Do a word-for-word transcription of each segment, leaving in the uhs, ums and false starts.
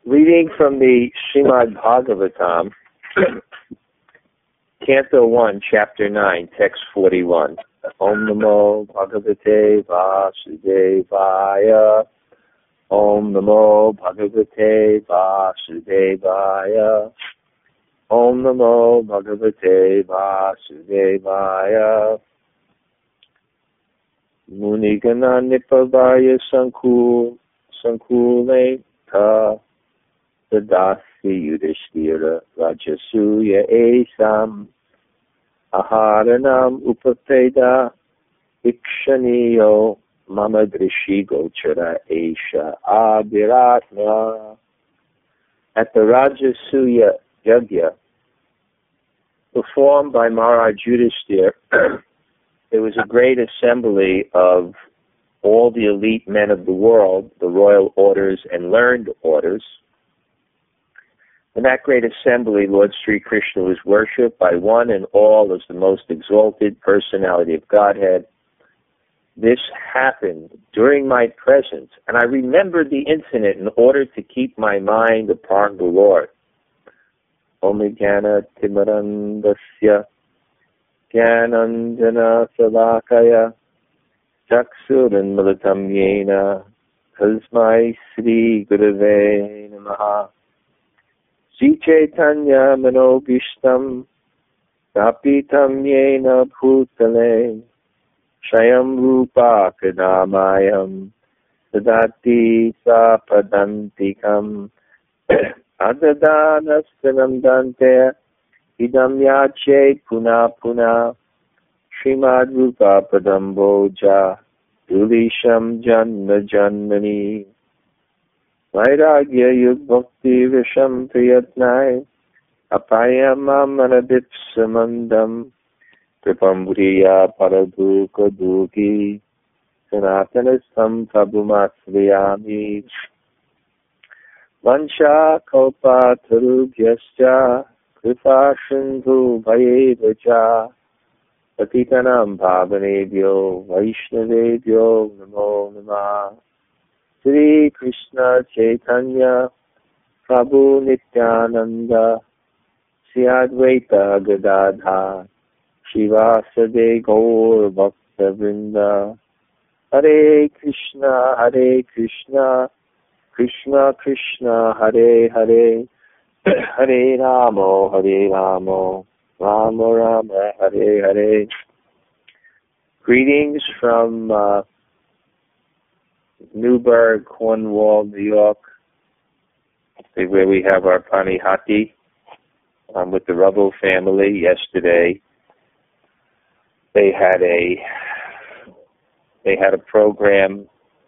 Reading from the Srimad Bhagavatam, Canto one, Chapter nine, Text forty-one. Om Namo Bhagavate Vasudevaya. Om Namo Bhagavate Vasudevaya. Om Namo Bhagavate Vasudevaya. Munigana Nipavaya Sankul Sankule Ta Tadasi Yudhishthira Rajasuya Esam Aharanam Upapeda Ikshaniyo Mama Drishi Gochara Esha Abhiratma. At the Rajasuya Yagya performed by Maharaj Yudhishthira, there was a great assembly of all the elite men of the world, the royal orders and learned orders. In that great assembly, Lord Sri Krishna was worshipped by one and all as the most exalted personality of Godhead. This happened during my presence, and I remembered the incident in order to keep my mind upon the Lord. Omigana Timarandasya Gyananjana Salakaya Chaksuran Militam Yena Tasmai Sri Gurave Namaha. Sri Chaitanya Manobishtam Tapitam Yena Bhutale Shayam Rupa Kadamayam Sadati Sapadantikam Adadanastanam Dante Idam Yache Puna Puna Srimad Rupa Padamboja Dulisham Janna Janmani Vairagya Yug Bhakti Visham Priyatnai Apayamam Anadipsamandam Tripamburiya Paraduka Duki Sanatanistam Prabhumasvayami Vansha Kalpa Tarubhyascha Kripa Sindhu Bhayevacha Patitanam Bhavanebhyo Vaishnavebhyo Namo Namah. Sri Krishna Chaitanya Prabhu Nityananda Sri Advaita Gadadha Shivasade Gaur Bhakta Vrinda. Hare Krishna Hare Krishna Krishna Krishna Hare Hare Hare Ramo Hare Ramo Rama Rama Hare Hare. Greetings from uh, Newburgh, Cornwall, New York, where we have our Panihati um, with the Rubble family. Yesterday, they had a they had a program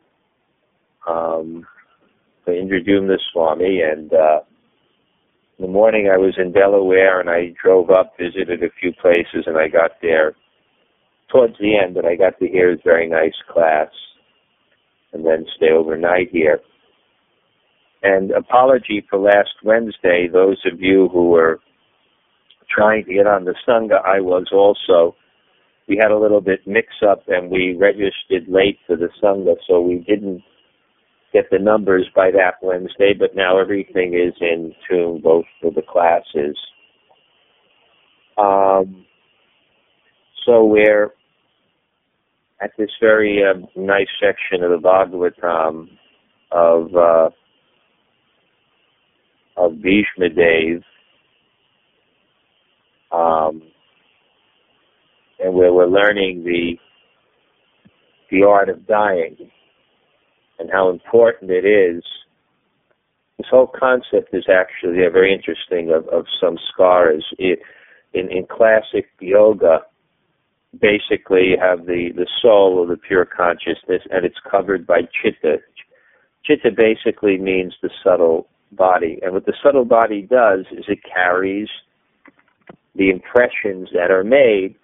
um, for Indradyumna Swami, and uh, in the morning I was in Delaware, and I drove up, visited a few places, and I got there towards the end, and I got to hear his very nice class, and then stay overnight here. And apology for last Wednesday, those of you who were trying to get on the Sangha, I was also. We had a little bit mix-up, and we registered late for the Sangha, so we didn't get the numbers by that Wednesday, but now everything is in tune, both for the classes. Um, so we're at this very uh, nice section of the Bhagavatam of uh, of Bhishma Dev, um, and where we're learning the the art of dying and how important it is. This whole concept is actually uh, very interesting of, of samskaras. It, in, in classic yoga, basically you have the, the soul or the pure consciousness, and it's covered by chitta. Chitta basically means the subtle body. And what the subtle body does is it carries the impressions that are made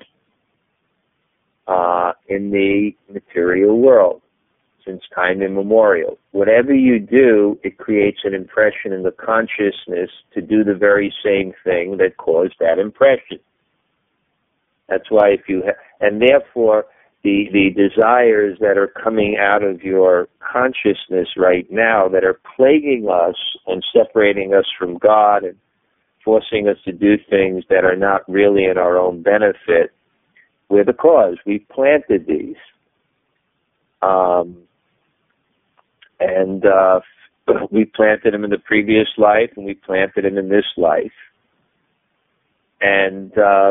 uh, in the material world since time immemorial. Whatever you do, it creates an impression in the consciousness to do the very same thing that caused that impression. That's why if you ha- and therefore the the desires that are coming out of your consciousness right now that are plaguing us and separating us from God and forcing us to do things that are not really in our own benefit, we're the cause. We planted these. Um, and uh, we planted them in the previous life, and we planted them in this life. And uh,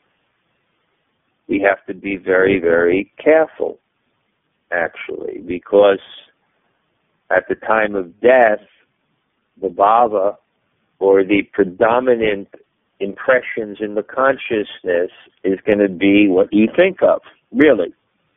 we have to be very, very careful, actually, because at the time of death, the bhava, or the predominant impressions in the consciousness, is going to be what you think of, really.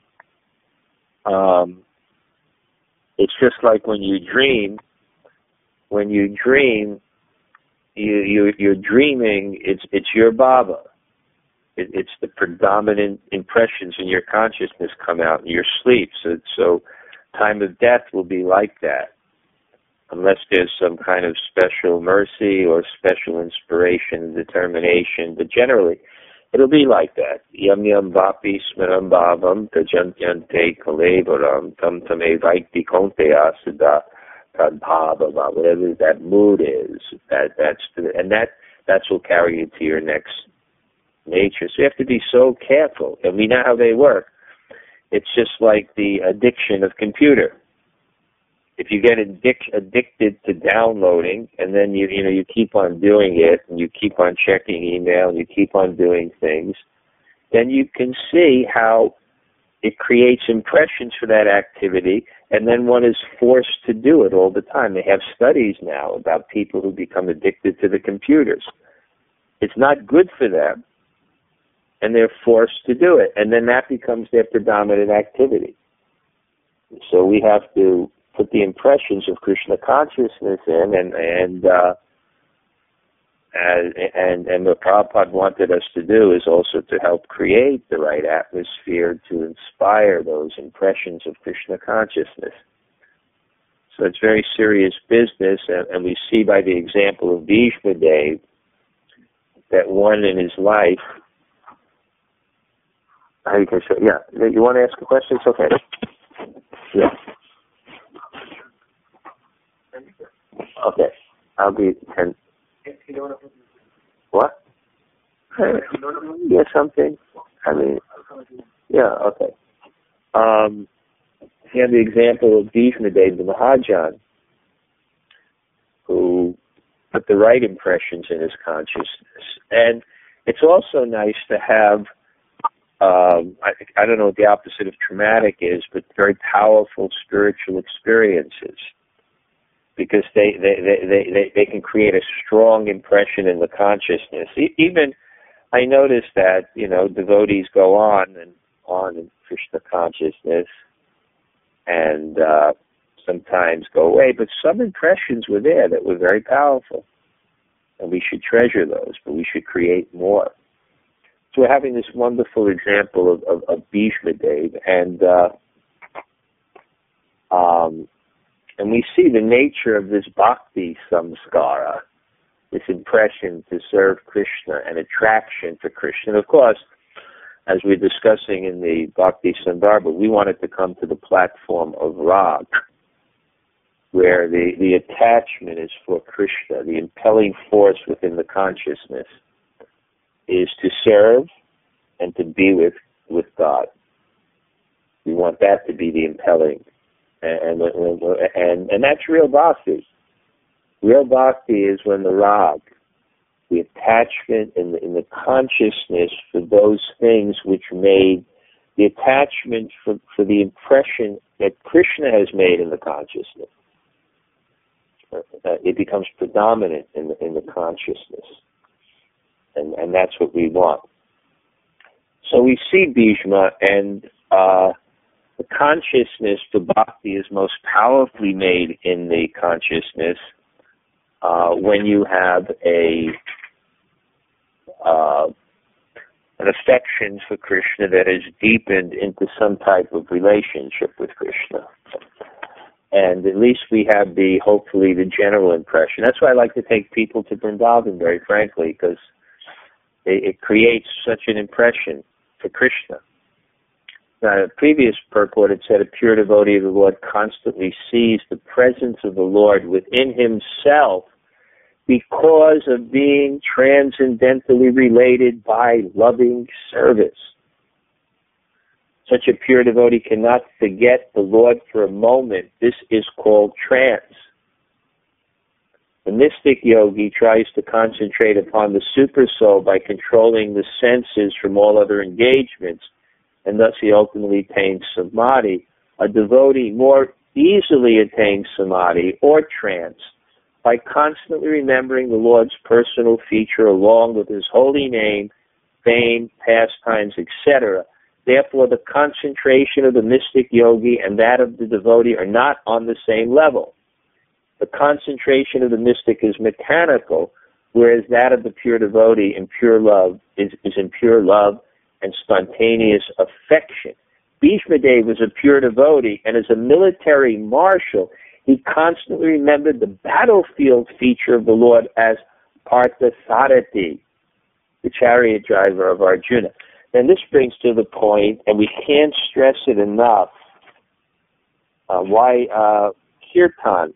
Um, it's just like when you dream. When you dream, you, you, you're dreaming, it's, it's your bhava. It, it's the predominant impressions in your consciousness come out in your sleep. So, so time of death will be like that, unless there's some kind of special mercy or special inspiration, determination. But generally, it'll be like that. Yam yam vapi smaram bhavam tajantyante kalevaram tam tame vaiti konteya siddha tadbhava. Whatever that mood is, that that's the, and that that's will carry you to your next nature. So you have to be so careful. And we know how they work. It's just like the addiction of computer. If you get addic- addicted to downloading, and then you you know you keep on doing it, and you keep on checking email, and you keep on doing things, then you can see how it creates impressions for that activity, and then one is forced to do it all the time. They have studies now about people who become addicted to the computers. It's not good for them, and they're forced to do it, and then that becomes their predominant activity. So we have to put the impressions of Krishna consciousness in, and and uh, and, and and what Prabhupada wanted us to do is also to help create the right atmosphere to inspire those impressions of Krishna consciousness. So it's very serious business, and, and we see by the example of Bhishma Dev that one in his life. How you can show? Yeah, you want to ask a question? It's okay. Yeah. Okay, I'll be ten. What? Yeah, something. I mean, yeah, okay. Um, you have the example of Bhishma Dev, the Mahajan, who put the right impressions in his consciousness. And it's also nice to have, um, I, I don't know what the opposite of traumatic is, but very powerful spiritual experiences. Because they, they, they, they, they can create a strong impression in the consciousness. Even, I noticed that, you know, devotees go on and on in Krishna consciousness and uh, sometimes go away, but some impressions were there that were very powerful. And we should treasure those, but we should create more. So we're having this wonderful example of, of, of Bhishma Dev, and uh, um, And we see the nature of this bhakti samskara, this impression to serve Krishna and attraction to Krishna. And of course, as we're discussing in the Bhakti Sandarbha, we want it to come to the platform of Rag, where the, the attachment is for Krishna. The impelling force within the consciousness is to serve and to be with, with God. We want that to be the impelling. And, and and and that's real bhakti. Real bhakti is when the rag, the attachment in the, in the consciousness for those things which made the attachment for, for the impression that Krishna has made in the consciousness. Uh, it becomes predominant in the in the consciousness, and and that's what we want. So we see Bhishma, and uh, the consciousness for bhakti is most powerfully made in the consciousness uh, when you have a uh, an affection for Krishna that is deepened into some type of relationship with Krishna. And at least we have the, hopefully, the general impression. That's why I like to take people to Vrindavan, very frankly, because it, it creates such an impression for Krishna. Now, the previous purport had said a pure devotee of the Lord constantly sees the presence of the Lord within himself because of being transcendentally related by loving service. Such a pure devotee cannot forget the Lord for a moment. This is called trance. The mystic yogi tries to concentrate upon the supersoul by controlling the senses from all other engagements, and thus he ultimately attains samadhi. A devotee more easily attains samadhi or trance by constantly remembering the Lord's personal feature along with his holy name, fame, pastimes, et cetera. Therefore, the concentration of the mystic yogi and that of the devotee are not on the same level. The concentration of the mystic is mechanical, whereas that of the pure devotee in pure love is, is in pure love and spontaneous affection. Bhishmadev was a pure devotee, and as a military marshal, he constantly remembered the battlefield feature of the Lord as Parthasarathi, the chariot driver of Arjuna. And this brings to the point, and we can't stress it enough, uh, why uh, kirtan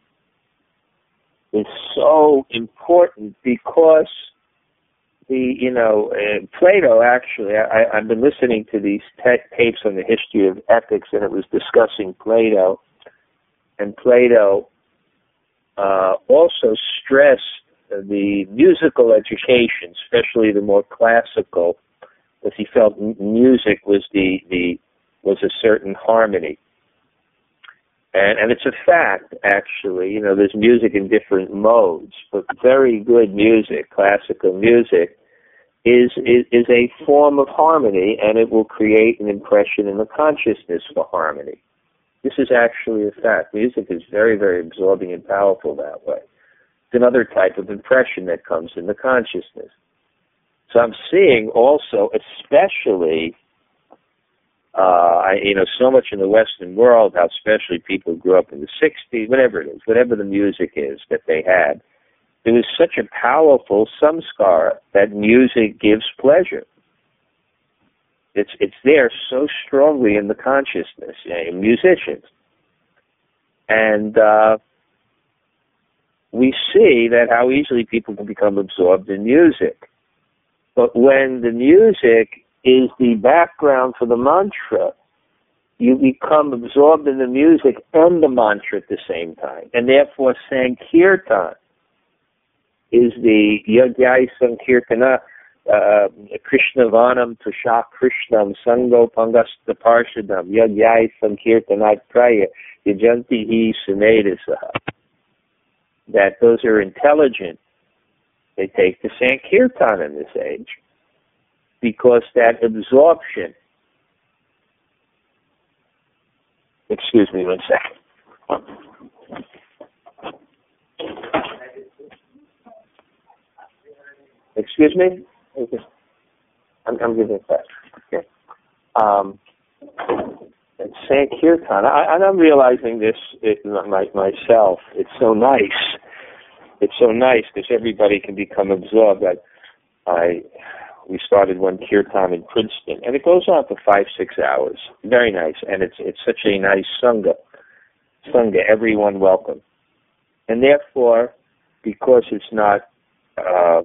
is so important, because the, you know, uh, Plato actually, I, I've been listening to these te- tapes on the history of ethics, and it was discussing Plato, and Plato uh, also stressed the musical education, especially the more classical, because he felt m- music was the, the was a certain harmony. And, and it's a fact, actually. You know, there's music in different modes, but very good music, classical music, is, is is a form of harmony, and it will create an impression in the consciousness for harmony. This is actually a fact. Music is very, very absorbing and powerful that way. It's another type of impression that comes in the consciousness. So I'm seeing also, especially, uh, I, you know, so much in the Western world, how especially people grew up in the sixties, whatever it is, whatever the music is that they had, there was such a powerful samskara that music gives pleasure. It's it's there so strongly in the consciousness, you know, in musicians. And uh, we see that how easily people can become absorbed in music. But when the music is the background for the mantra, you become absorbed in the music and the mantra at the same time. And therefore, Sankirtan is the Yagyai Sankirtana, uh, Krishna Vanam Tusha Krishnam Sango Pangasta Parshadam Yagyai Sankirtanat Praya Yajanti Hi Sumedasaha. That those are intelligent. They take the Sankirtan in this age, because that absorption. Excuse me one second. Excuse me? Okay. I'm, I'm giving it back. Okay. Um, and Sankirtan, I, and I'm realizing this it, my, myself. It's so nice. It's so nice because everybody can become absorbed. I, I, we started one kirtan in Princeton, and it goes on for five, six hours. Very nice, and it's it's such a nice sangha. Sangha, everyone welcome. And therefore, because it's not uh,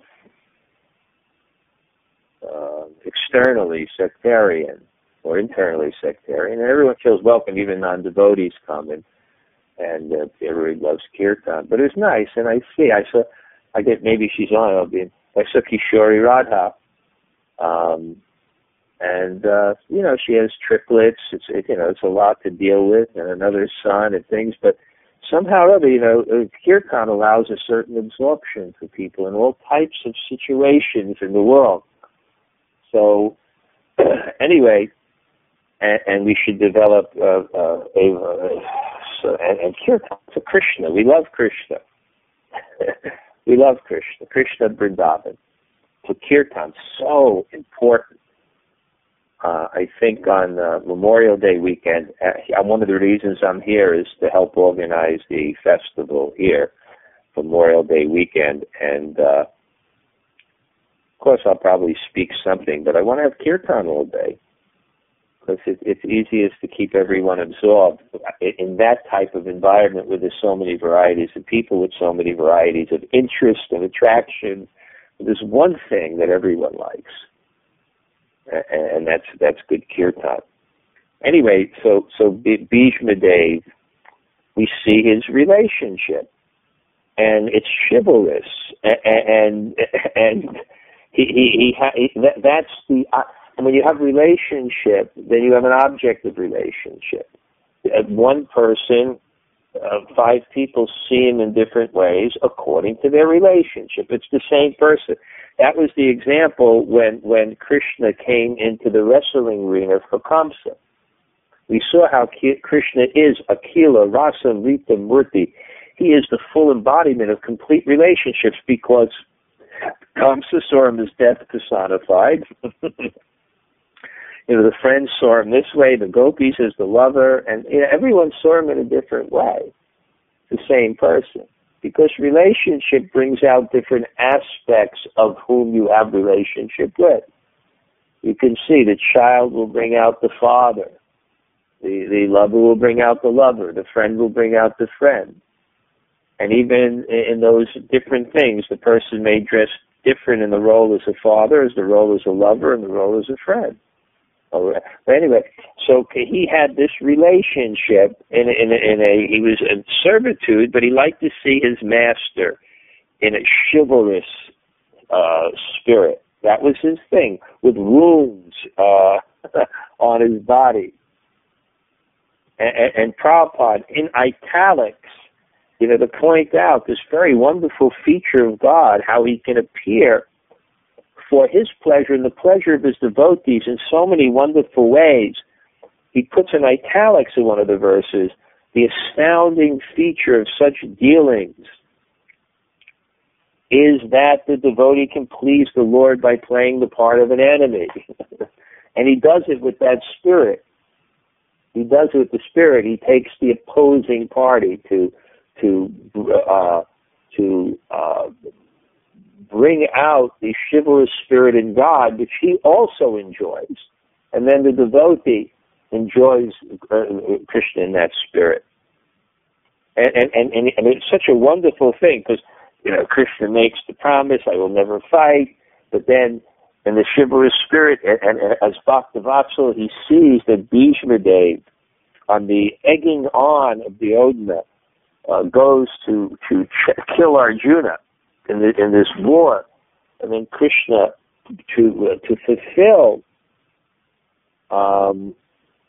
uh, externally sectarian or internally sectarian, and everyone feels welcome, even non-devotees come in. And uh, everybody loves kirtan, but it's nice. And I see, I saw, I get maybe she's on. I'll be. I saw Kishori Radha, um, and uh, you know she has triplets. It's it, you know it's a lot to deal with, and another son and things. But somehow or other, you know, kirtan allows a certain absorption for people in all types of situations in the world. So anyway, and, and we should develop uh, uh, a. a So, and, and kirtan for Krishna. We love Krishna. We love Krishna. Krishna Vrindavan. So kirtan, so important. Uh, I think on uh, Memorial Day weekend, uh, one of the reasons I'm here is to help organize the festival here, Memorial Day weekend. And, uh, of course, I'll probably speak something, but I want to have kirtan all day. because it, it's easiest to keep everyone absorbed in that type of environment where there's so many varieties of people with so many varieties of interest and attraction. There's one thing that everyone likes, and that's that's good kirtan. Anyway, so so Bhishma Dev, we see his relationship, and it's chivalrous, and and, and he he, he, ha, he that, that's the. Uh, And when you have relationship, then you have an objective relationship. One person, uh, five people see him in different ways according to their relationship. It's the same person. That was the example when, when Krishna came into the wrestling arena for Kamsa. We saw how Krishna is Akila, Rasa, Rita, Murti. He is the full embodiment of complete relationships because Kamsa saw him as death personified. You know, the friends saw him this way, the gopis as the lover, and you know, everyone saw him in a different way, the same person. Because relationship brings out different aspects of whom you have relationship with. You can see the child will bring out the father, the, the lover will bring out the lover, the friend will bring out the friend. And even in those different things, the person may dress different in the role as a father, as the role as a lover, and the role as a friend. But anyway, so he had this relationship in a, in a, in a he was in servitude, but he liked to see his master in a chivalrous uh, spirit. That was his thing, with wounds uh, on his body. And, and, and Prabhupada, in italics, you know, to point out this very wonderful feature of God, how he can appear for his pleasure and the pleasure of his devotees in so many wonderful ways. He puts in italics in one of the verses, the astounding feature of such dealings is that the devotee can please the Lord by playing the part of an enemy. And he does it with that spirit. He does it with the spirit. He takes the opposing party to to uh, to uh, bring out the chivalrous spirit in God, which he also enjoys. And then the devotee enjoys uh, Krishna in that spirit. And, and, and, and it's such a wonderful thing, because, you know, Krishna makes the promise, I will never fight, but then in the chivalrous spirit, and, and, and as Bhakta-Vatsal, he sees that Bhishma Dev, on the egging on of the Odna, uh, goes to, to ch- kill Arjuna, In, the, in this war, and then Krishna to uh, to fulfill, um,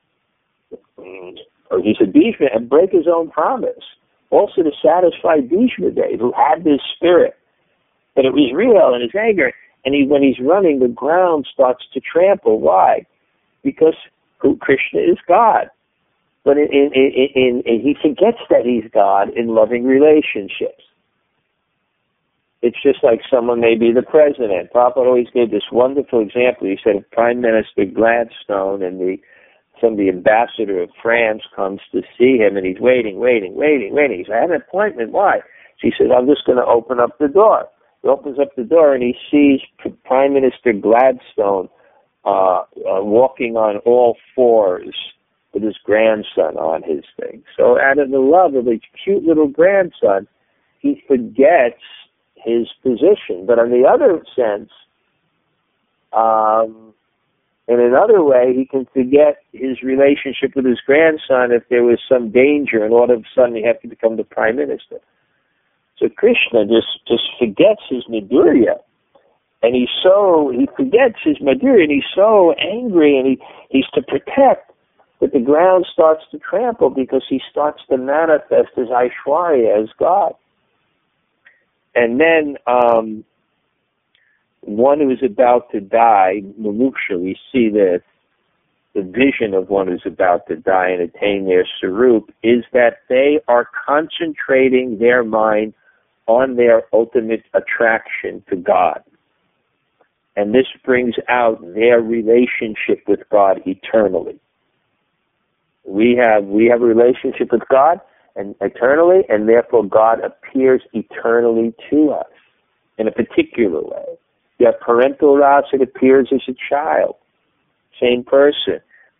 or he said Bhishma, and break his own promise, also to satisfy Bhishma Dev, who had this spirit, but it was real in his anger, and he when he's running, the ground starts to trample. Why? Because who, Krishna is God, but in, in, in, in, in, he forgets that he's God in loving relationships. It's just like someone may be the president. Prabhupada always gave this wonderful example. He said if Prime Minister Gladstone and the some the ambassador of France comes to see him, and he's waiting, waiting, waiting, waiting. He said, I had an appointment. Why? So he said, I'm just going to open up the door. He opens up the door, and he sees Prime Minister Gladstone uh, uh, walking on all fours with his grandson on his thing. So out of the love of his cute little grandson, he forgets his position. But on the other sense, um, in another way, he can forget his relationship with his grandson if there was some danger, and all of a sudden he had to become the prime minister. So Krishna just, just forgets his Madhurya, and he's so, he forgets his Madhurya, and he's so angry, and he, he's to protect, but the ground starts to trample because he starts to manifest his Aishwarya as God. And then um, one who is about to die, Mumuksha, we see the, the vision of one who's about to die and attain their Sarup, is that they are concentrating their mind on their ultimate attraction to God. And this brings out their relationship with God eternally. We have we have a relationship with God and eternally, and therefore God appears eternally to us in a particular way. You have parental rasa, it appears as a child, same person.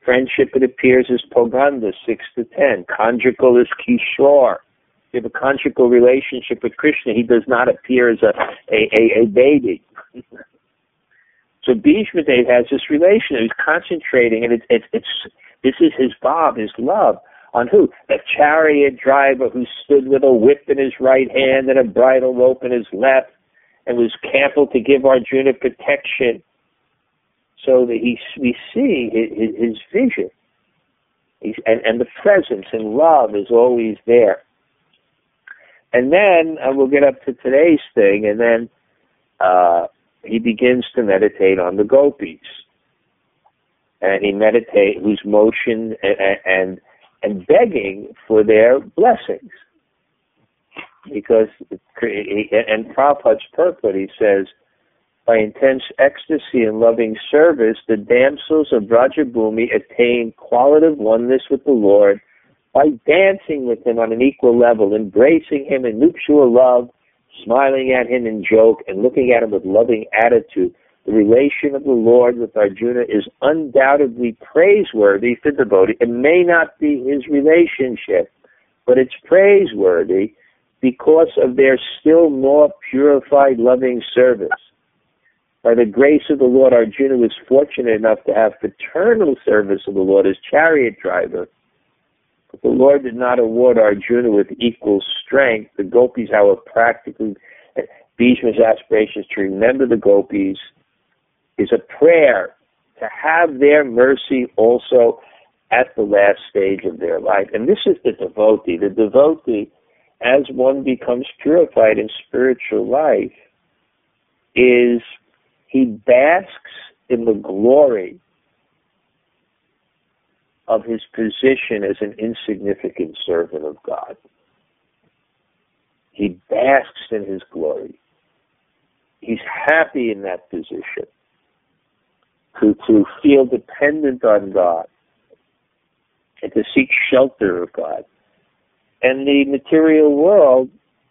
Friendship, it appears, is poganda, six to ten. Conjugal is kishore. You have a conjugal relationship with Krishna, he does not appear as a, a, a, a baby. So Bhishma Dev has this relation. He's concentrating, and it's, it's, it's this is his bhav, his love, on who? The chariot driver who stood with a whip in his right hand and a bridle rope in his left, and was careful to give Arjuna protection. So that he, we see his, his vision, He's, and, and the presence and love is always there. And then uh, we'll get up to today's thing, and then uh, he begins to meditate on the gopis, and he meditates, whose motion and, and and begging for their blessings, because and Prabhupada's purport, he says, by intense ecstasy and loving service, the damsels of Brajabhumi attain qualitative oneness with the Lord by dancing with him on an equal level, embracing him in nuptial love, smiling at him in joke, and looking at him with loving attitude. The relation of the Lord with Arjuna is undoubtedly praiseworthy for devotee. It may not be his relationship, but it's praiseworthy because of their still more purified loving service. By the grace of the Lord, Arjuna was fortunate enough to have paternal service of the Lord as chariot driver. But the Lord did not award Arjuna with equal strength. The gopis, however, practically, Bhishma's aspirations to remember the gopis is a prayer to have their mercy also at the last stage of their life. And this is the devotee. The devotee, as one becomes purified in spiritual life, is he basks in the glory of his position as an insignificant servant of God. He basks in his glory. He's happy in that position, to, to feel dependent on God and to seek shelter of God. And the material world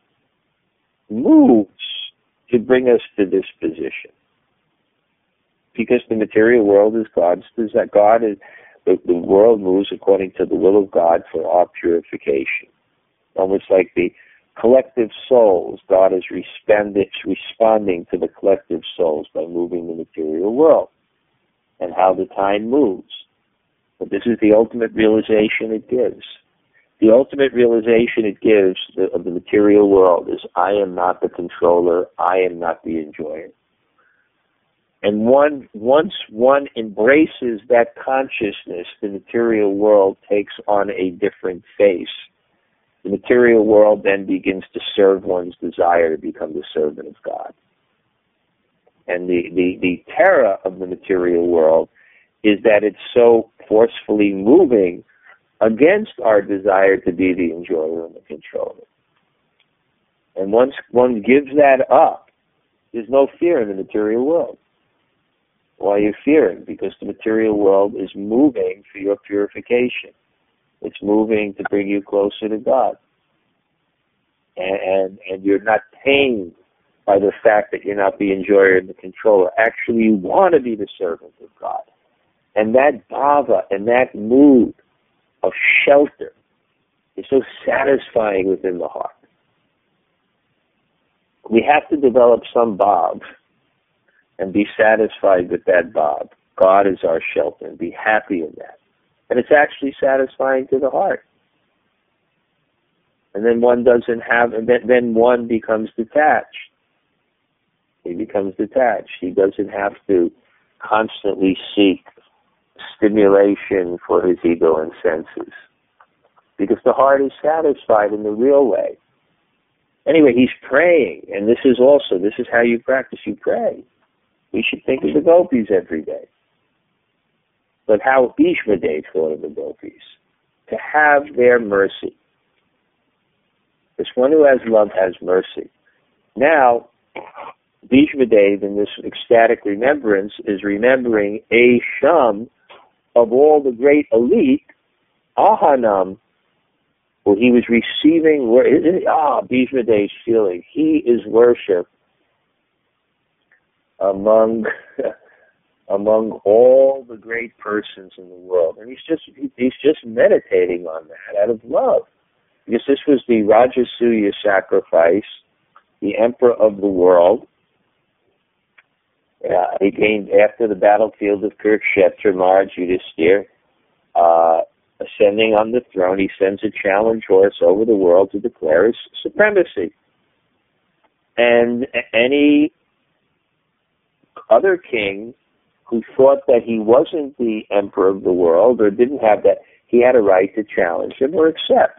moves to bring us to this position, because the material world is God's desire. God is the, the world moves according to the will of God for our purification. Almost like the collective souls, God is responding to the collective souls by moving the material world, and how the time moves. But this is the ultimate realization it gives. The ultimate realization it gives of the material world is, I am not the controller, I am not the enjoyer. And one, once one embraces that consciousness, the material world takes on a different face. The material world then begins to serve one's desire to become the servant of God. And the, the, the terror of the material world is that it's so forcefully moving against our desire to be the enjoyer and the controller. And once one gives that up, there's no fear in the material world. Why are you fearing? Because the material world is moving for your purification. It's moving to bring you closer to God. And, and, and you're not pained by the fact that you're not the enjoyer and the controller. Actually, you want to be the servant of God. And that bhava and that mood of shelter is so satisfying within the heart. We have to develop some bhav and be satisfied with that bhav. God is our shelter, and be happy in that. And it's actually satisfying to the heart. And then one doesn't have, and then, then one becomes detached. He becomes detached. He doesn't have to constantly seek stimulation for his ego and senses, because the heart is satisfied in the real way. Anyway, he's praying, and this is also, this is how you practice. You pray. We should think of the gopis every day. But how Bhishma Dev thought of the gopis, to have their mercy. This one who has love has mercy. Now, Bhishma Dev, in this ecstatic remembrance, is remembering a sham of all the great elite, Ahanam, where he was receiving, ah, Bhishma Dev's feeling. He is worshipped among among all the great persons in the world. And he's just he's just meditating on that out of love. Because this was the Rajasuya sacrifice, the emperor of the world. Uh, he gained, after the battlefield of Kurukshetra, Maharaj Yudhisthira, uh, ascending on the throne, he sends a challenge horse over the world to declare his supremacy. And any other king who thought that he wasn't the emperor of the world or didn't have that, he had a right to challenge him or accept.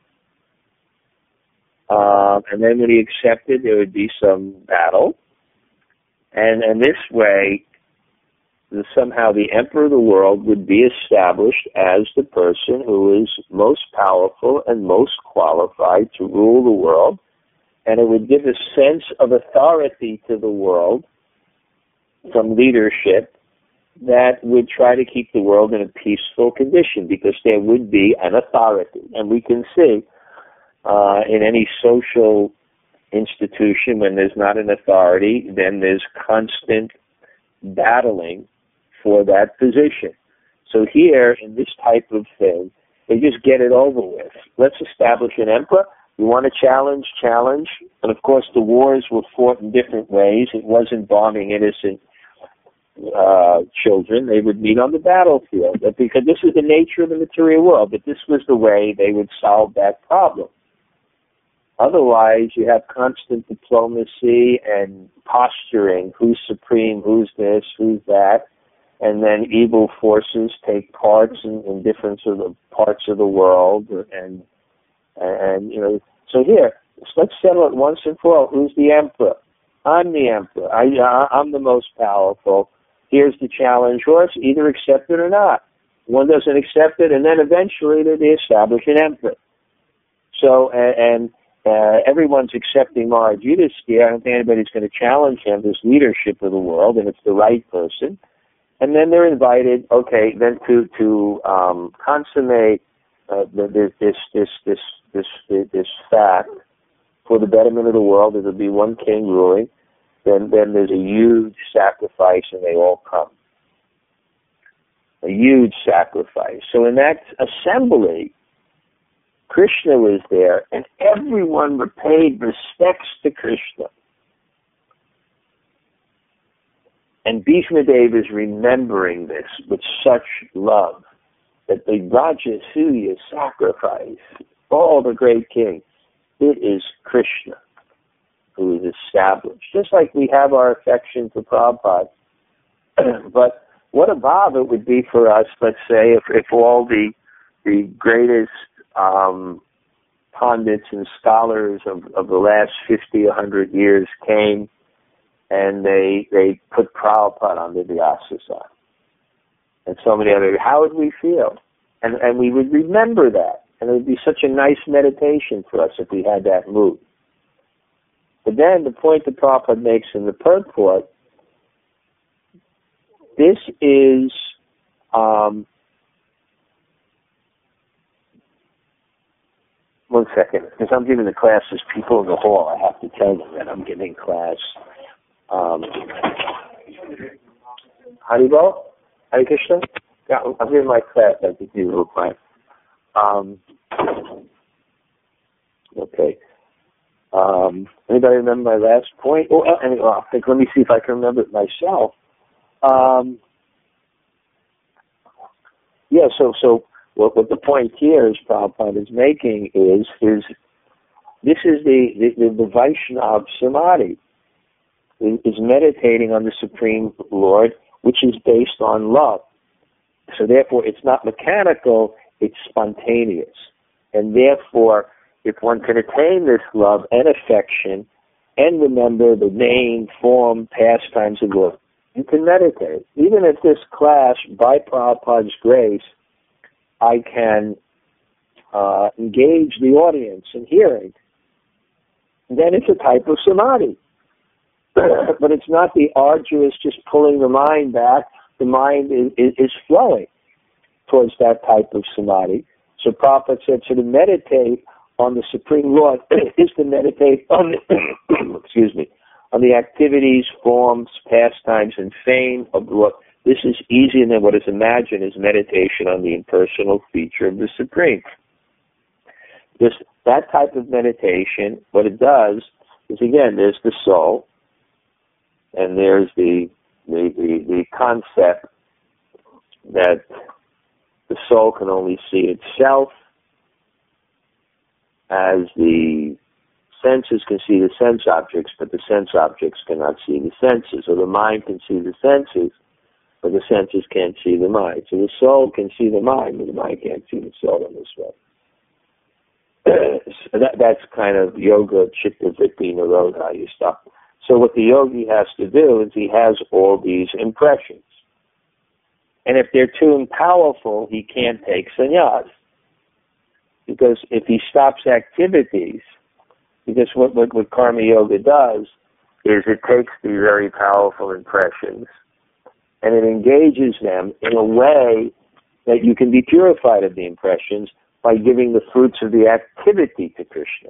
Um, and then when he accepted, there would be some battle. And, and this way, the, somehow the emperor of the world would be established as the person who is most powerful and most qualified to rule the world. And it would give a sense of authority to the world from leadership that would try to keep the world in a peaceful condition, because there would be an authority. And we can see uh, in any social institution, when there's not an authority, then there's constant battling for that position. So here, in this type of thing, they just get it over with. Let's establish an emperor. You want to challenge, challenge. And of course, the wars were fought in different ways. It wasn't bombing innocent uh, children. They would meet on the battlefield. But because this is the nature of the material world, but this was the way they would solve that problem. Otherwise, you have constant diplomacy and posturing. Who's supreme? Who's this? Who's that? And then evil forces take parts in, in different sort of parts of the world. And, and, you know, so here, let's settle it once and for all. Who's the emperor? I'm the emperor. I, I'm the most powerful. Here's the challenge horse. Either accept it or not. One doesn't accept it, and then eventually they establish an emperor. So, and, and Uh, everyone's accepting Maharaj Yudhisthira. I don't think anybody's going to challenge him, this leadership of the world, and it's the right person. And then they're invited, okay, then to to um, consummate uh, this, this this this this this fact for the betterment of the world. There'll be one king ruling. Then then there's a huge sacrifice, and they all come. A huge sacrifice. So in that assembly, Krishna was there, and everyone paid respects to Krishna. And Bhishmadev is remembering this with such love, that the Rajasuya sacrifice, all the great kings, it is Krishna who is established. Just like we have our affection for Prabhupada. But what a bhav it would be for us, let's say, if, if all the, the greatest Um, pundits and scholars of, of the last fifty, a hundred years came and they they put Prabhupada under the Asasa and so many other. How would we feel? And and we would remember that, and it would be such a nice meditation for us if we had that mood. But then the point that Prabhupada makes in the purport, this is um, One second, because I'm giving the class, there's people in the hall. I have to tell them that I'm giving class. Um, Haribol? Hare Krishna? Yeah, I'm giving my class. I think you will quiet. Um, okay. Um, anybody remember my last point? Oh, anyway, I think, let me see if I can remember it myself. Um, yeah, so so. What, what the point here is Prabhupada is making is, is this is the, the, the Vaishnava Samadhi, is meditating on the Supreme Lord, which is based on love. So therefore, it's not mechanical, it's spontaneous. And therefore, if one can attain this love and affection and remember the name, form, pastimes of Lord, you can meditate. Even at this class, by Prabhupada's grace, I can uh, engage the audience in hearing. Then it's a type of samadhi. But it's not the arduous just pulling the mind back. The mind is, is, is flowing towards that type of samadhi. So Prabhupada said, so to meditate on the Supreme Lord is to meditate on the, excuse me, on the activities, forms, pastimes, and fame of the Lord. This is easier than what is imagined as meditation on the impersonal feature of the Supreme. This, that type of meditation, what it does is, again, there's the soul, and there's the, the, the, the concept that the soul can only see itself, as the senses can see the sense objects, but the sense objects cannot see the senses, or the mind can see the senses, but the senses can't see the mind. So the soul can see the mind, but the mind can't see the soul in this way. So that, that's kind of yoga, chitta vritti nirodha stuff. So what the yogi has to do is he has all these impressions. And if they're too powerful, he can't take sannyas. Because if he stops activities, because what, what, what karma yoga does is it takes these very powerful impressions and it engages them in a way that you can be purified of the impressions by giving the fruits of the activity to Krishna.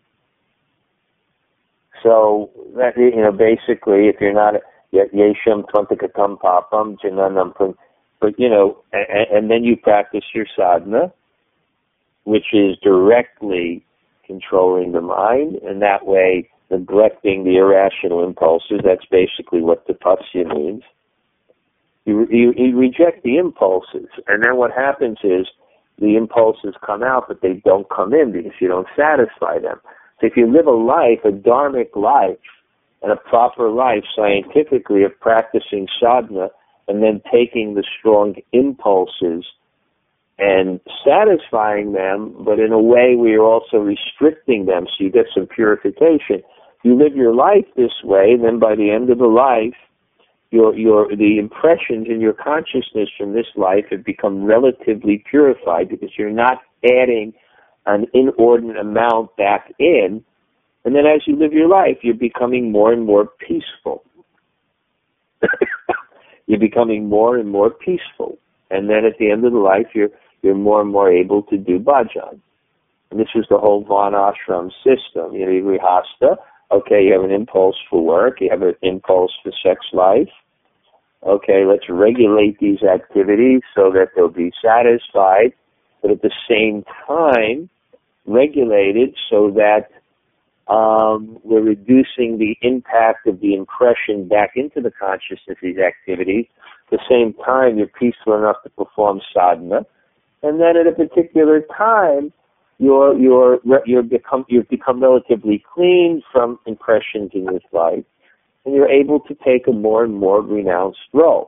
So, that, you know, basically, if you're not, yesham tvantakatam papam jananam, but, you know, and, and then you practice your sadhana, which is directly controlling the mind, and that way neglecting the irrational impulses. That's basically what tapasya means. You, you, you reject the impulses, and then what happens is the impulses come out, but they don't come in because you don't satisfy them. So if you live a life, a dharmic life, and a proper life scientifically of practicing sadhana and then taking the strong impulses and satisfying them, but in a way where you're also restricting them so you get some purification. If you live your life this way, then by the end of the life, your your the impressions in your consciousness from this life have become relatively purified because you're not adding an inordinate amount back in. And then as you live your life, you're becoming more and more peaceful. You're becoming more and more peaceful. And then at the end of the life, you're you're more and more able to do bhajan. And this is the whole varnashram system. You know, you grihastha, okay, you have an impulse for work, you have an impulse for sex life. Okay, let's regulate these activities so that they'll be satisfied, but at the same time, regulated so that um, we're reducing the impact of the impression back into the consciousness of these activities. At the same time, you're peaceful enough to perform sadhana, and then at a particular time, you're you're you're become you've become relatively clean from impressions in this life, and you're able to take a more and more renounced role.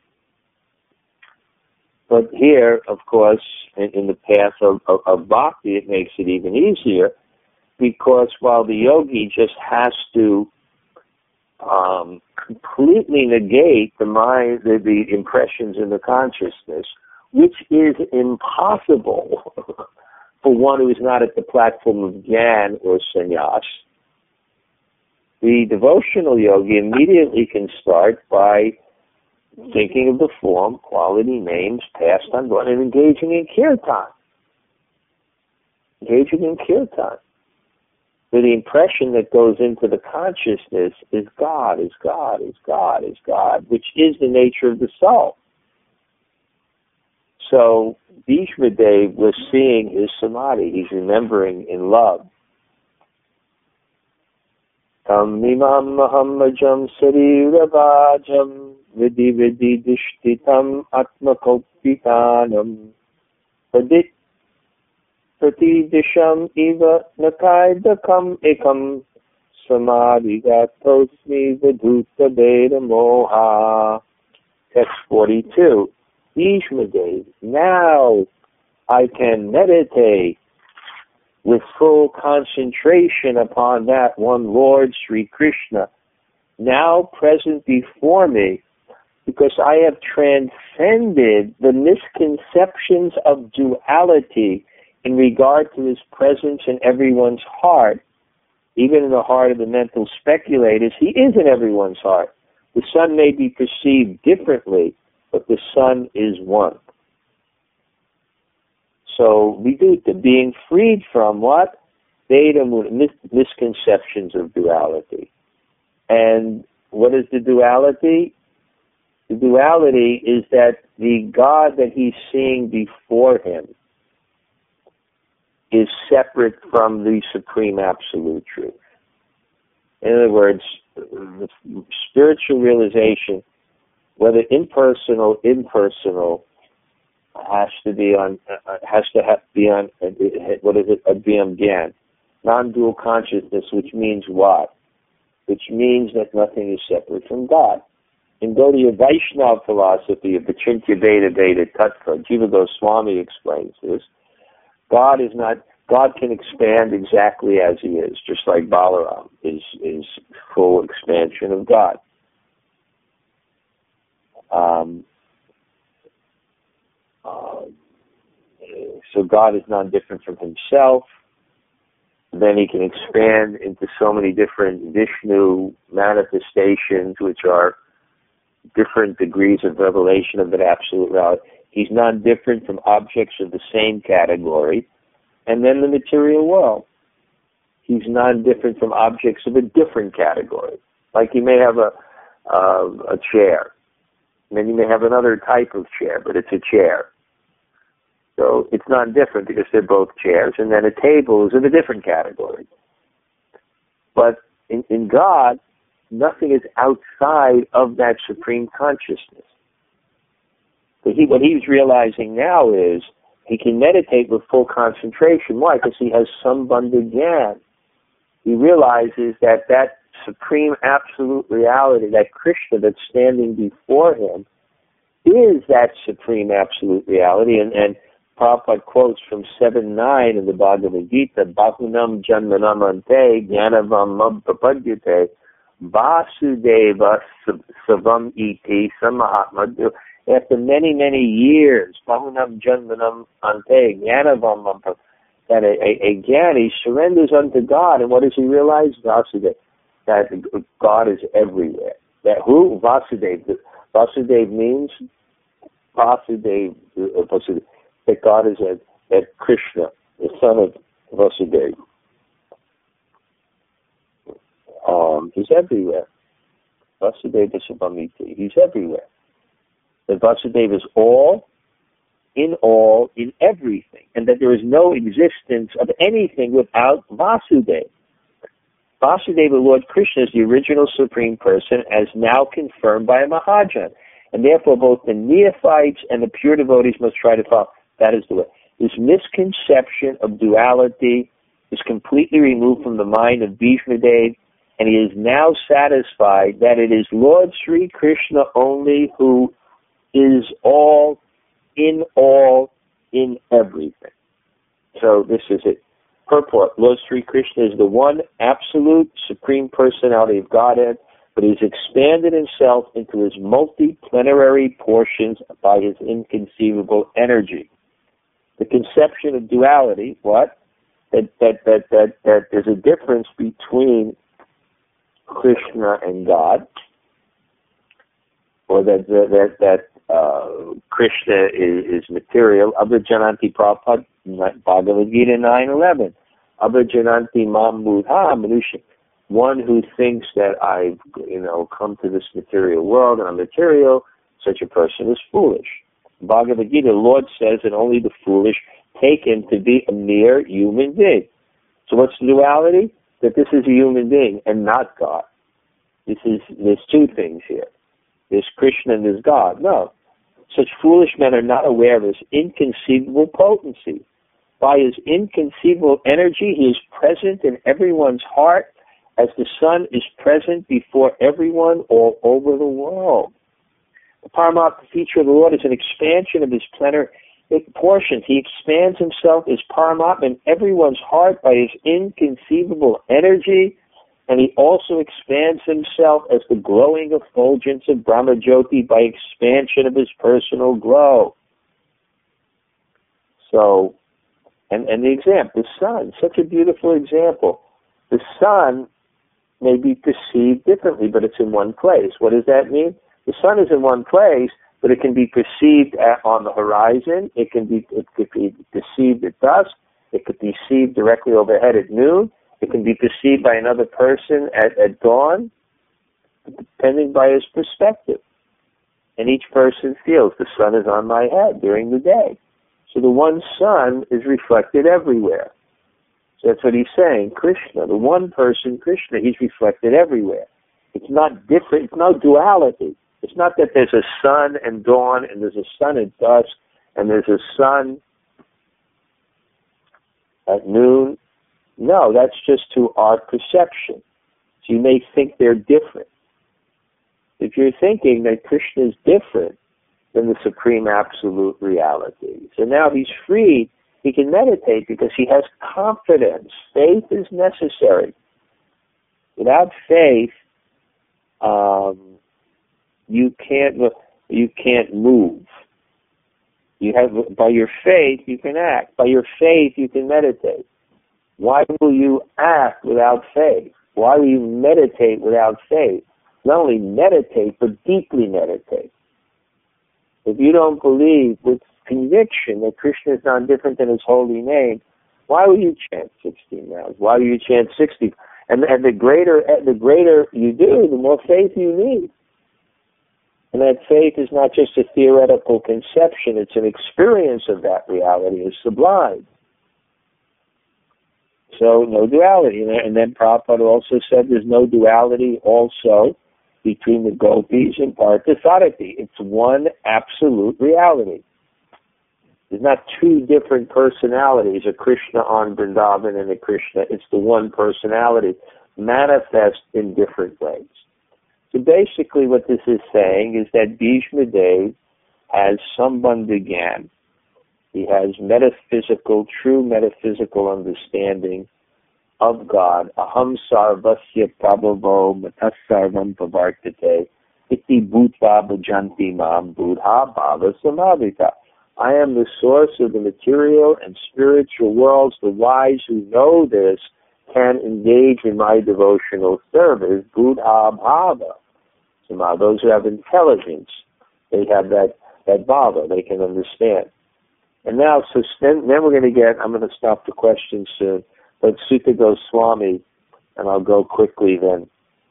But here, of course, in, in the path of, of, of bhakti, it makes it even easier, because while the yogi just has to um, completely negate the mind, the, the impressions in the consciousness, which is impossible for one who is not at the platform of Jnana or Sannyas, the devotional yogi immediately can start by thinking of the form, quality, names, past, unborn, and engaging in kirtan. Engaging in kirtan. Where the impression that goes into the consciousness is God, is God, is God, is God, which is the nature of the soul. So Bhishmadev was seeing his samadhi. He's remembering in love. Tam mimam mahammajam sarirabhajam vidhi vidhi dishtitam atmakopitanam pradit pratidisham eva nakaidakam ekam samadhi gatosmi vidhuta veda moha. Text forty-two. Bhishmadev, now I can meditate with full concentration upon that one Lord, Sri Krishna, now present before me, because I have transcended the misconceptions of duality in regard to his presence in everyone's heart. Even in the heart of the mental speculators, he is in everyone's heart. The sun may be perceived differently, but the sun is one. So we do to being freed from what? Veda mis- misconceptions of duality. And what is the duality? The duality is that the God that he's seeing before him is separate from the supreme absolute truth. In other words, the spiritual realization, whether impersonal, impersonal, has to be on, uh, has to have, be on, uh, what is it, abhyam gyan, non-dual consciousness, which means what? Which means that nothing is separate from God. And go to your Vaishnava philosophy of Achintya Bheda Bheda Tattva. Jiva Goswami explains this. God is not, God can expand exactly as he is, just like Balaram is, is full expansion of God. Um, uh, so God is non-different from himself. Then he can expand into so many different Vishnu manifestations, which are different degrees of revelation of that absolute reality. He's non-different from objects of the same category. And then the material world. He's non-different from objects of a different category. Like you may have a, uh, a chair. And then you may have another type of chair, but it's a chair. So it's non-different because they're both chairs. And then a table is of a different category. But in, in God, nothing is outside of that supreme consciousness. So he, what he's realizing now is he can meditate with full concentration. Why? Because he has Sambandha Gyan. He realizes that that supreme absolute reality, that Krishna that's standing before him, is that supreme absolute reality. And, and Prabhupada quotes from seven nine in the Bhagavad Gita, Bahunam Janmanam Ante Jnanavam Mab Prapadyate Vasudeva Savam Iti Samahatma. After many, many years, Bahunam Janmanam Ante Jnanavam, that a, a, a Jnani surrenders unto God, and what does he realize? Vasudeva. That God is everywhere. That who? Vasudeva. Vasudeva means Vasudeva, Vasudeva. That God is a, that Krishna, the son of Vasudeva. Um, he's everywhere. Vasudeva Sabamiti. He's everywhere. That Vasudeva is all, in all, in everything. And that there is no existence of anything without Vasudeva. Vasudeva, Lord Krishna, is the original Supreme Person as now confirmed by a Mahajan. And therefore both the neophytes and the pure devotees must try to follow. That is the way. This misconception of duality is completely removed from the mind of Bhishmadev, and he is now satisfied that it is Lord Sri Krishna only who is all, in all, in everything. So this is it. Purport, Lord Sri Krishna is the one absolute supreme personality of Godhead, but he's expanded himself into his multi-plenary portions by his inconceivable energy. The conception of duality, what? That, that, that, that, that there's a difference between Krishna and God, or that that that uh, Krishna is, is material. Abhijananti Prabhupada, Bhagavad Gita nine eleven. Abhijananti Mam Buddha Manusha. One who thinks that I've you know come to this material world and I'm material, such a person is foolish. Bhagavad Gita, the Lord says that only the foolish take him to be a mere human being. So what's the duality? That this is a human being and not God. This is, there's two things here. There's Krishna and there's God. No. Such foolish men are not aware of his inconceivable potency. By his inconceivable energy, he is present in everyone's heart as the sun is present before everyone all over the world. The Paramatma feature of the Lord is an expansion of his plenary portions. He expands himself as Paramatma in everyone's heart by his inconceivable energy, and he also expands himself as the glowing effulgence of Brahmajyoti by expansion of his personal glow. So, and, and the example, the sun, such a beautiful example. The sun may be perceived differently, but it's in one place. What does that mean? The sun is in one place, but it can be perceived at, on the horizon. It can be it could be perceived at dusk. It could be perceived directly overhead at noon. It can be perceived by another person at, at dawn, depending by his perspective. And each person feels the sun is on my head during the day. So the one sun is reflected everywhere. So that's what he's saying. Krishna, the one person, Krishna, he's reflected everywhere. It's not different. It's no duality. It's not that there's a sun and dawn and there's a sun at dusk and there's a sun at noon. No, that's just to our perception. So you may think they're different. If you're thinking that Krishna is different than the supreme absolute reality, so now he's free, he can meditate because he has confidence. Faith is necessary. Without faith, um, you can't you can't move. You have by your faith you can act. By your faith you can meditate. Why will you act without faith? Why will you meditate without faith? Not only meditate, but deeply meditate. If you don't believe with conviction that Krishna is not different than his holy name, why will you chant sixteen rounds? Why will you chant sixty? And, and the greater the greater you do, the more faith you need. And that faith is not just a theoretical conception, it's an experience of that reality, it's sublime. So no duality. And then Prabhupada also said there's no duality also between the gopis and Parthasarathi. It's one absolute reality. There's not two different personalities, a Krishna on Vrindavan and a Krishna. It's the one personality manifest in different ways. So basically what this is saying is that Bhishma Dev has Sambandha. He has metaphysical, true metaphysical understanding of God. Aham sarvasya prabhavo matas sarvam pavartate iti bhutva bhajanti mam buddha bhava samavita. I am the source of the material and spiritual worlds. The wise who know this can engage in my devotional service. Buddha bhava. So now those who have intelligence, they have that, that bhava, they can understand. And now, so then, then we're going to get, I'm going to stop the questions soon, but Sutta Goswami, and I'll go quickly then,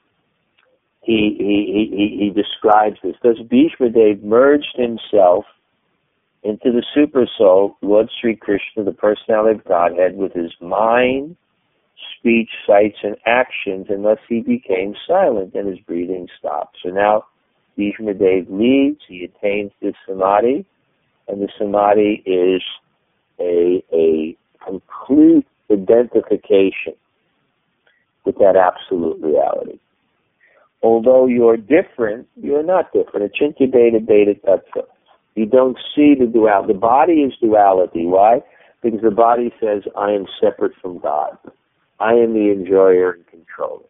he, he, he, he describes this. Thus Bhishma Dev merged himself into the Super Soul, Lord Sri Krishna, the personality of Godhead, with his mind, speech, sights, and actions, and thus he became silent and his breathing stopped. So now Bhishma Dev leads, he attains this samadhi, and the samadhi is a, a complete identification with that absolute reality. Although you're different, you're not different. Achintya beta beta tattva. You don't see the duality. The body is duality. Why? Because the body says, I am separate from God. I am the enjoyer and controller.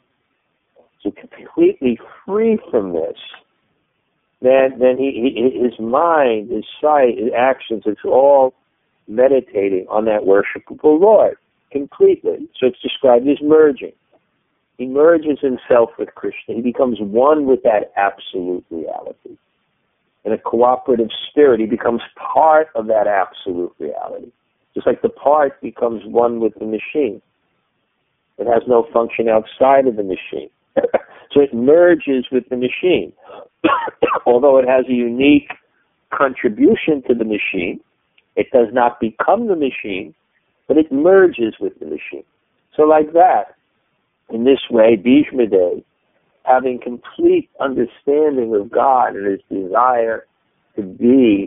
So completely free from this, then, then he, he, his mind, his sight, his actions, it's all meditating on that worshipable Lord completely. So it's described as merging. He merges himself with Krishna. He becomes one with that absolute reality. In a cooperative spirit, he becomes part of that absolute reality. Just like the part becomes one with the machine. It has no function outside of the machine. So it merges with the machine. Although it has a unique contribution to the machine, it does not become the machine, but it merges with the machine. So like that, in this way, Bhishma Dev, having complete understanding of God and his desire to be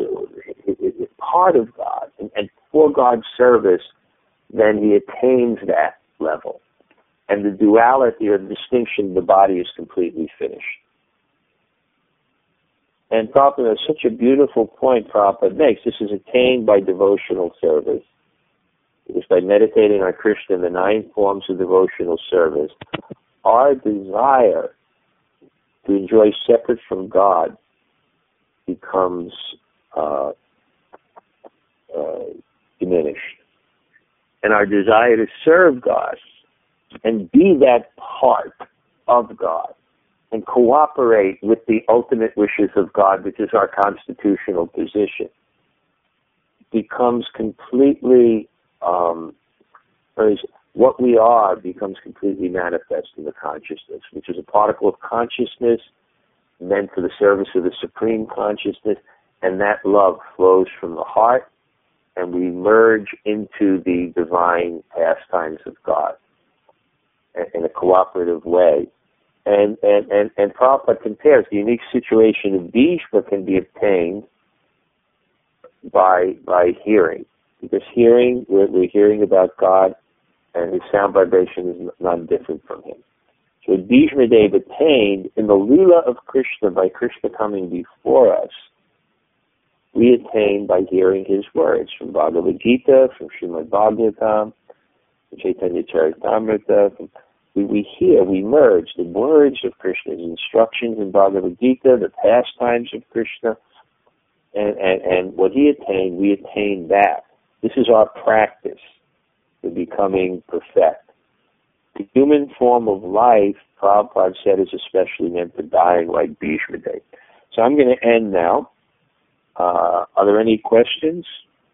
part of God and, and for God's service, then he attains that level. And the duality or the distinction of the body is completely finished. And Prabhupada has such a beautiful point Prabhupada makes. This is attained by devotional service. It is by meditating on Krishna in the nine forms of devotional service. Our desire to enjoy separate from God becomes uh, uh, diminished. And our desire to serve God and be that part of God and cooperate with the ultimate wishes of God, which is our constitutional position, becomes completely, um, or is, what we are becomes completely manifest in the consciousness, which is a particle of consciousness meant for the service of the Supreme Consciousness, and that love flows from the heart, and we merge into the divine pastimes of God in a cooperative way. And and, and, and Prabhupada compares the unique situation of Bhishma can be obtained by by hearing. Because hearing, we're, we're hearing about God, and his sound vibration is not different from him. So what Bhishma Dev attained in the Leela of Krishna, by Krishna coming before us, we attain by hearing his words from Bhagavad Gita, from Srimad Bhagavatam, from Chaitanya Charitamrita. From, we, we hear, we merge the words of Krishna, his instructions in Bhagavad Gita, the pastimes of Krishna, and, and, and what he attained, we attain that. This is our practice for becoming perfect. The human form of life, Prabhupada said, is especially meant for dying like Bhishma Dev. So I'm going to end now. Uh, are there any questions?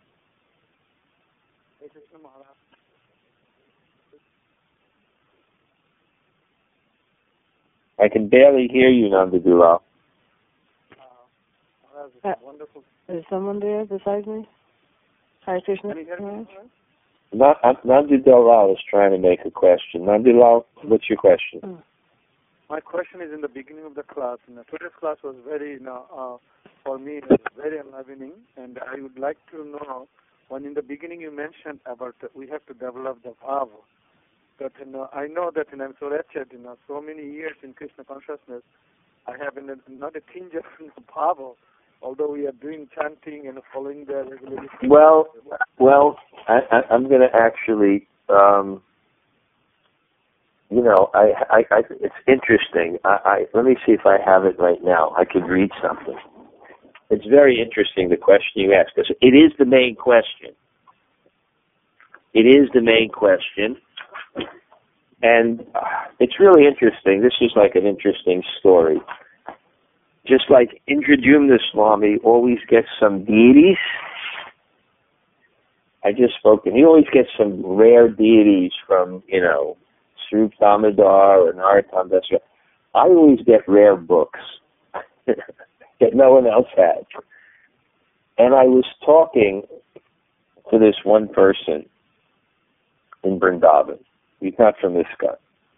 I can barely hear you, Nanda Dulal. Uh, is someone there besides me? Hare Krishna. Nanda Dulal is trying to make a question. Nanda Dulal, what's your question? Mm. My question is in the beginning of the class. And the today's class was very, you know, uh, for me, it was very enlivening. And I would like to know, when in the beginning you mentioned about that we have to develop the bhava. That, you know, I know that, and I'm so wretched, you know, so many years in Krishna consciousness, I have an, not a tinge of you know, bhava, although we are doing chanting and following the regulations. Well, well, I, I, I'm going to actually... Um, You know, I, I, I, it's interesting. I, I, let me see if I have it right now. I could read something. It's very interesting, the question you asked, because it is the main question. It is the main question. And uh, it's really interesting. This is like an interesting story. Just like Indradyumna Swami always gets some deities. I just spoke to him. He always gets some rare deities from, you know, Srup Damodar or Narottam Das. I always get rare books that no one else has. And I was talking to this one person in Vrindavan. He's not from ISKCON.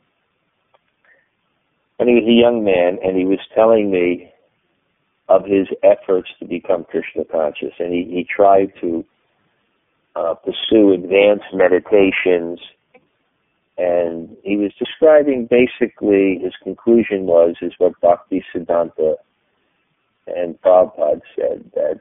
And he was a young man, and he was telling me of his efforts to become Krishna conscious. And he, he tried to uh, pursue advanced meditations. And he was describing basically, his conclusion was, is what Bhakti Siddhanta and Prabhupada said, that,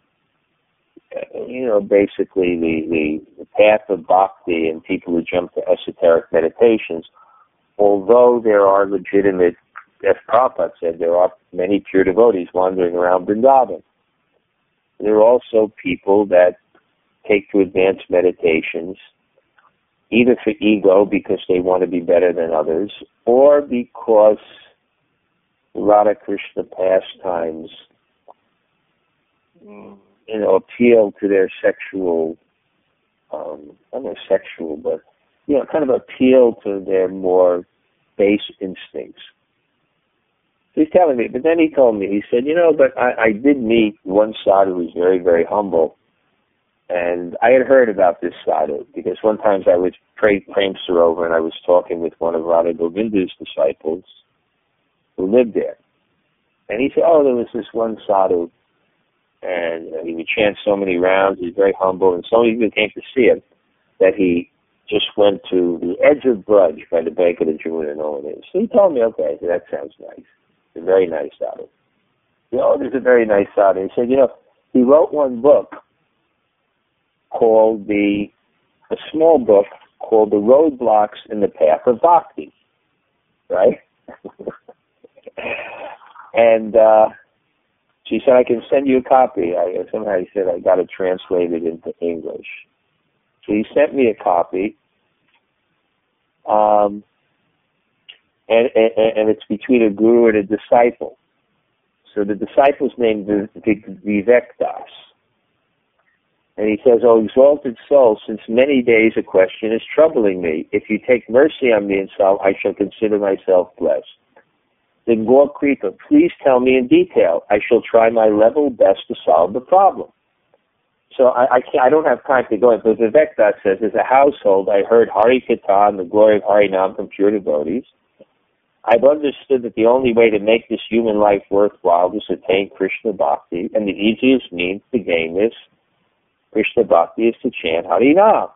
you know, basically the, the, the path of bhakti and people who jump to esoteric meditations, although there are legitimate, as Prabhupada said, there are many pure devotees wandering around Vrindavan. There are also people that take to advanced meditations either for ego, because they want to be better than others, or because Radha Krishna pastimes, you know, appeal to their sexual, um, I don't know sexual, but, you know, kind of appeal to their more base instincts. So he's telling me, but then he told me, he said, you know, but I, I did meet one sadhu who was very, very humble. And I had heard about this sadhu because one time I was praying Prem Sarovar and I was talking with one of Radha Govinda's disciples who lived there. And he said, oh, there was this one sadhu and uh, he would chant so many rounds, he's very humble, and so many people came to see him that he just went to the edge of Braj by the bank of the Jamuna, no one is. So he told me, okay, that sounds nice. It's a very nice sadhu. You know, there's a very nice sadhu. He said, you know, he wrote one book called the, a small book called The Roadblocks in the Path of Bhakti, right? and uh, she said, I can send you a copy. I, somehow he said, I got it translated into English. So he sent me a copy, um, and, and, and it's between a guru and a disciple. So the disciple's named Vivek Das. And he says, oh, exalted soul, since many days a question is troubling me. If you take mercy on me and self, I shall consider myself blessed. Then Gaur Kripa, please tell me in detail. I shall try my level best to solve the problem. So I, I can't. I don't have time to go into it. But Vivek Das says, as a household, I heard Hari Katha and the glory of Harinam from pure devotees. I've understood that the only way to make this human life worthwhile is to attain Krishna Bhakti, and the easiest means to gain this Krishna Bhakti is to chant Harinam.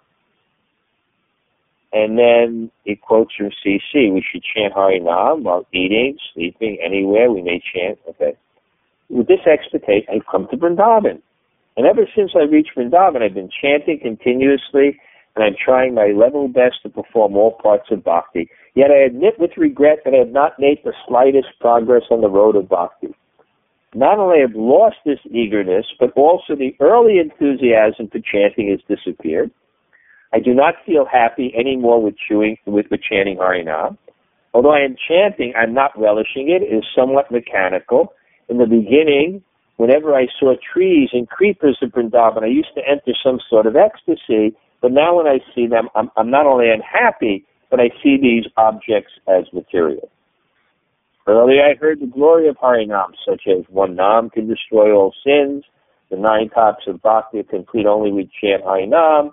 And then it quotes from C C, we should chant Harinam while eating, sleeping, anywhere we may chant. Okay. With this expectation, I've come to Vrindavan. And ever since I reached Vrindavan, I've been chanting continuously, and I'm trying my level best to perform all parts of bhakti. Yet I admit with regret that I have not made the slightest progress on the road of bhakti. Not only have I lost this eagerness, but also the early enthusiasm for chanting has disappeared. I do not feel happy anymore with chewing, with, with chanting Harinam. Although I am chanting, I'm not relishing it. It is somewhat mechanical. In the beginning, whenever I saw trees and creepers in Vrindavan, I used to enter some sort of ecstasy. But now when I see them, I'm, I'm not only unhappy, but I see these objects as material. Earlier I heard the glory of Harinam, such as one Nam can destroy all sins, the nine tops of bhakti are complete only with chant Harinam.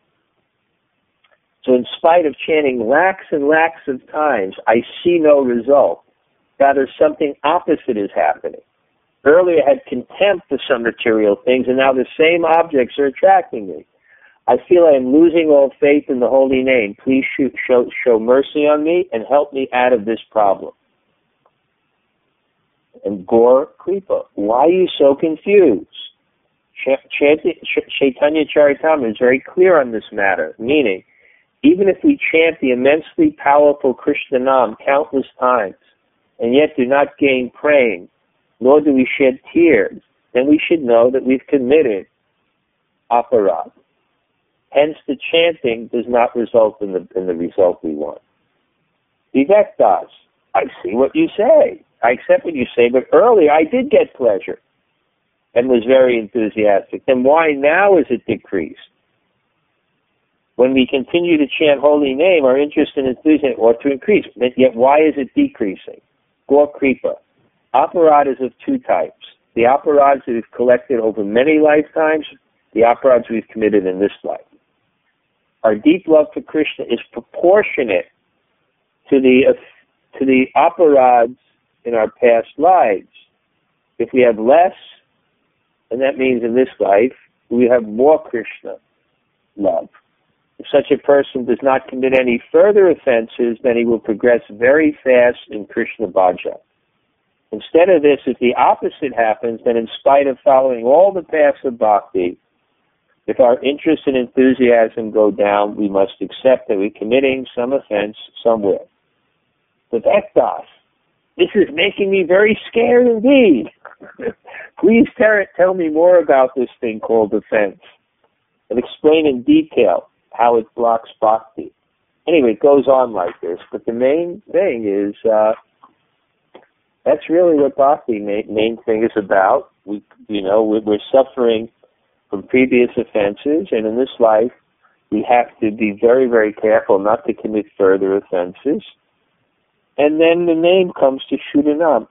So in spite of chanting lakhs and lakhs of times, I see no result. Rather, something opposite is happening. Earlier I had contempt for some material things, and now the same objects are attracting me. I feel I am losing all faith in the holy name. Please show, show mercy on me and help me out of this problem. And Gaur Kripa, why are you so confused? Chaitanya Charitamrita is very clear on this matter, meaning, even if we chant the immensely powerful Krishna Nam countless times, and yet do not gain praying, nor do we shed tears, then we should know that we've committed aparad. Hence, the chanting does not result in the in the result we want. Vivek Das, I see what you say. I accept what you say, but earlier I did get pleasure and was very enthusiastic. Then why now is it decreased? When we continue to chant holy name, our interest and enthusiasm ought to increase. Yet why is it decreasing? Gaur Kripa. Aparad is of two types. The aparads that we've collected over many lifetimes, the aparads we've committed in this life. Our deep love for Krishna is proportionate to the to the aparads in our past lives. If we have less, and that means in this life, we have more Krishna love. If such a person does not commit any further offenses, then he will progress very fast in Krishna Bhaja. Instead of this, if the opposite happens, then in spite of following all the paths of bhakti, if our interest and enthusiasm go down, we must accept that we're committing some offense somewhere. Vivek Das, this is making me very scared indeed. Please tell, tell me more about this thing called offense and explain in detail how it blocks bhakti. Anyway, it goes on like this, but the main thing is uh, that's really what bhakti main, main thing is about. We, you know, we're suffering from previous offenses, and in this life, we have to be very, very careful not to commit further offenses. And then the name comes to Shuddhanam.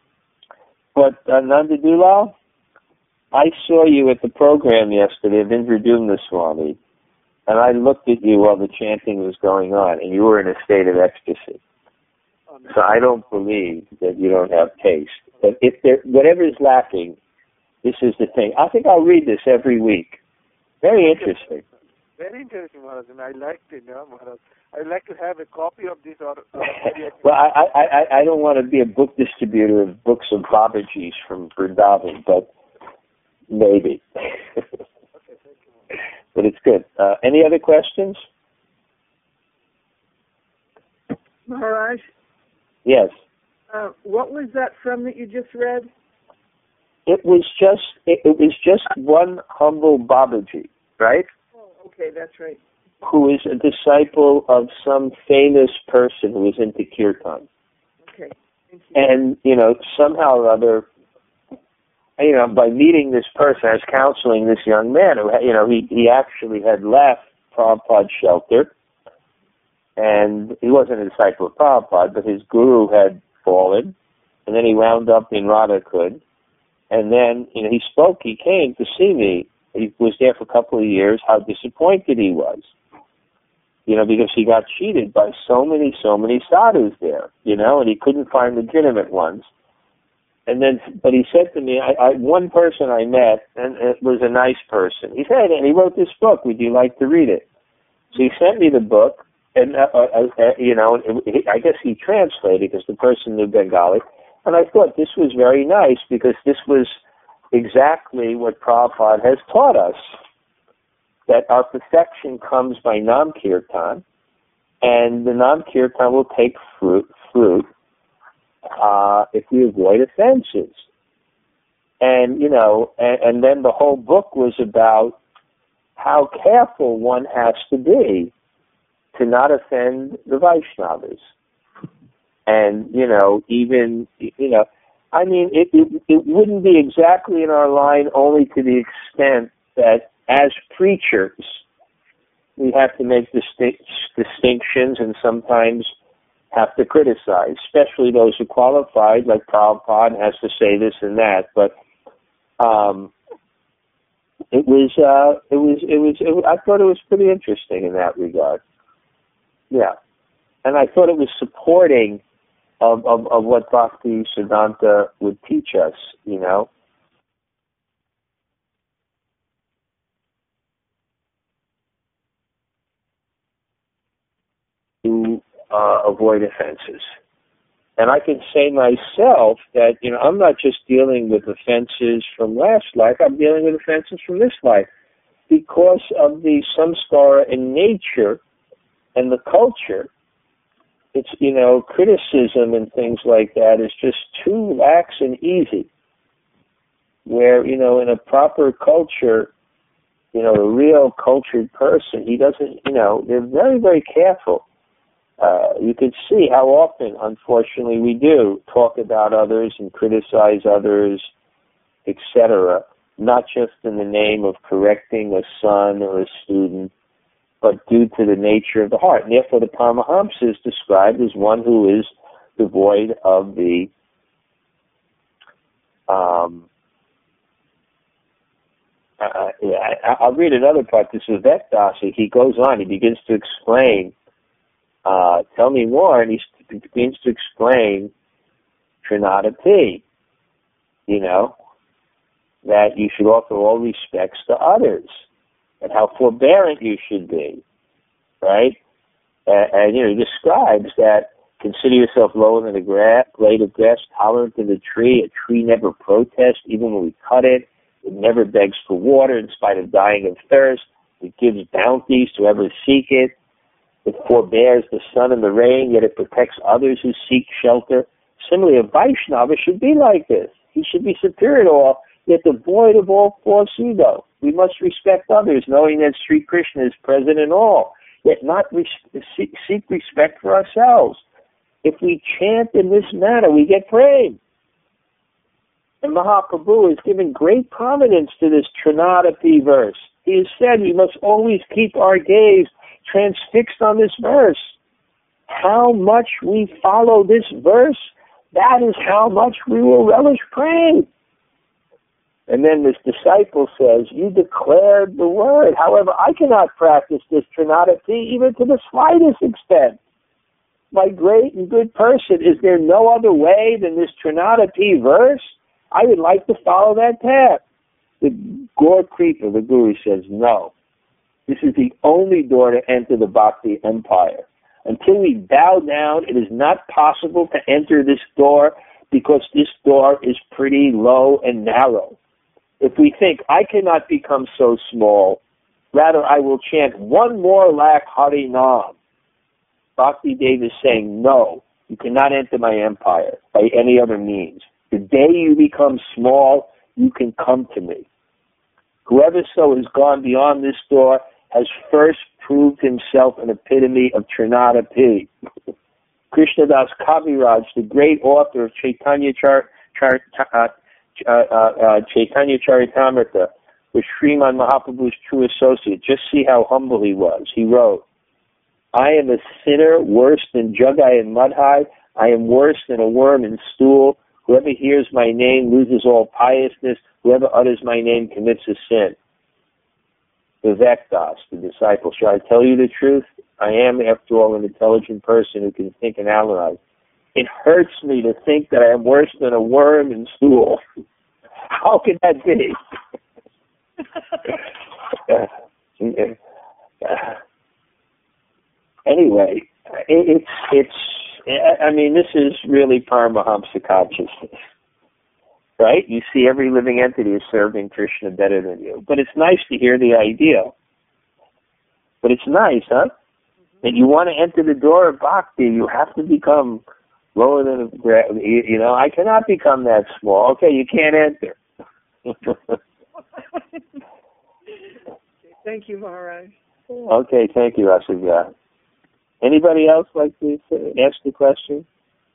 But uh, Nanda Dulal, I saw you at the program yesterday of Indradumna Swami, and I looked at you while the chanting was going on, and you were in a state of ecstasy. So I don't believe that you don't have taste. But if there, whatever is lacking, this is the thing. I think I'll read this every week. Very interesting. Very interesting, Maharaj, and I liked it, you know, Maharaj. I'd like to have a copy of this. Or, or well, I, I, I don't want to be a book distributor of books of Babaji's from Vrindavan, but maybe. Okay, thank you. But it's good. Uh, any other questions? Maharaj? Yes. Uh, what was that from that you just read? It was just it, it was just one humble Babaji, right? Oh, okay, that's right. Who is a disciple of some famous person who is into kirtan. Okay. Thank you. And, you know, somehow or other, you know, by meeting this person, I was counseling this young man who, you know, he, he actually had left Prabhupada's shelter, and he wasn't a disciple of Prabhupada, but his guru had fallen, and then he wound up in Radhakud. And then, you know, he spoke, he came to see me. He was there for a couple of years, how disappointed he was. You know, because he got cheated by so many, so many sadhus there, you know, and he couldn't find legitimate ones. And then, but he said to me, I, I, one person I met, and it was a nice person. He said, and he wrote this book, would you like to read it? So he sent me the book, and, uh, uh, uh, you know, it, I guess he translated because the person knew Bengali. And I thought this was very nice because this was exactly what Prabhupada has taught us, that our perfection comes by Nam Kirtan, and the Nam Kirtan will take fruit, fruit uh, if we avoid offenses. And, you know, and, and then the whole book was about how careful one has to be to not offend the Vaishnavas. And, you know, even, you know, I mean, it, it, it wouldn't be exactly in our line only to the extent that as preachers, we have to make distinct, distinctions and sometimes have to criticize, especially those who qualified, like Prabhupada has to say this and that. But um, it was, uh, it was, it was, it was, I thought it was pretty interesting in that regard. Yeah. And I thought it was supporting Of, of, of what Bhakti Siddhanta would teach us, you know. To uh, avoid offenses. And I can say myself that, you know, I'm not just dealing with offenses from last life, I'm dealing with offenses from this life because of the samskara in nature and the culture. It's, you know, criticism and things like that is just too lax and easy. Where, you know, in a proper culture, you know, a real cultured person, he doesn't, you know, they're very, very careful. Uh, you can see how often, unfortunately, we do talk about others and criticize others, et cetera, not just in the name of correcting a son or a student, but due to the nature of the heart. And therefore the Paramahamsa is described as one who is devoid of the um, uh, I, I'll read another part. This is Vivek Dasa. He goes on, he begins to explain, uh, tell me more, and he begins to explain Trinadati, you know, that you should offer all respects to others, and how forbearant you should be, right? And, and you know, he describes that consider yourself lower than a gra- blade of grass, tolerant to the tree. A tree never protests, even when we cut it. It never begs for water in spite of dying of thirst. It gives bounties to whoever seek it. It forbears the sun and the rain, yet it protects others who seek shelter. Similarly, a Vaishnava should be like this. He should be superior to all, yet devoid of all false ego. We must respect others, knowing that Sri Krishna is present in all, yet not res- seek respect for ourselves. If we chant in this manner, we get prayed. And Mahaprabhu has given great prominence to this Trinadapi verse. He has said we must always keep our gaze transfixed on this verse. How much we follow this verse, that is how much we will relish praying. And then this disciple says, you declared the word. However, I cannot practice this Trinadapi even to the slightest extent. My great and good person, is there no other way than this Trinadapi verse? I would like to follow that path. The Gaur Creeper, the Guru, says, no. This is the only door to enter the Bhakti empire. Until we bow down, it is not possible to enter this door because this door is pretty low and narrow. If we think, I cannot become so small, rather I will chant one more lakh Hari Nam. Bhakti Dev is saying, no, you cannot enter my empire by any other means. The day you become small, you can come to me. Whoever so has gone beyond this door has first proved himself an epitome of Trinadapi. Krishnadas Kaviraj, the great author of Chaitanya Char, Char, uh, uh, uh, Chaitanya Charitamrita, was Sriman Mahaprabhu's true associate. Just see how humble he was. He wrote, I am a sinner worse than Jagai and Madhai. I am worse than a worm in stool. Whoever hears my name loses all piousness. Whoever utters my name commits a sin. Vivek Das, the disciple, shall I tell you the truth? I am, after all, an intelligent person who can think and analyze. It hurts me to think that I am worse than a worm in stool. How can that be? Anyway, it, it's, it's, I mean, this is really Paramahamsa consciousness, right? You see every living entity is serving Krishna better than you. But it's nice to hear the ideal. But it's nice, huh? That you want to enter the door of bhakti, you have to become lower than a, you, you know, I cannot become that small. Okay, you can't enter. Thank you, Maharaj. Okay, thank you, Asagya. Anybody else like to ask the question?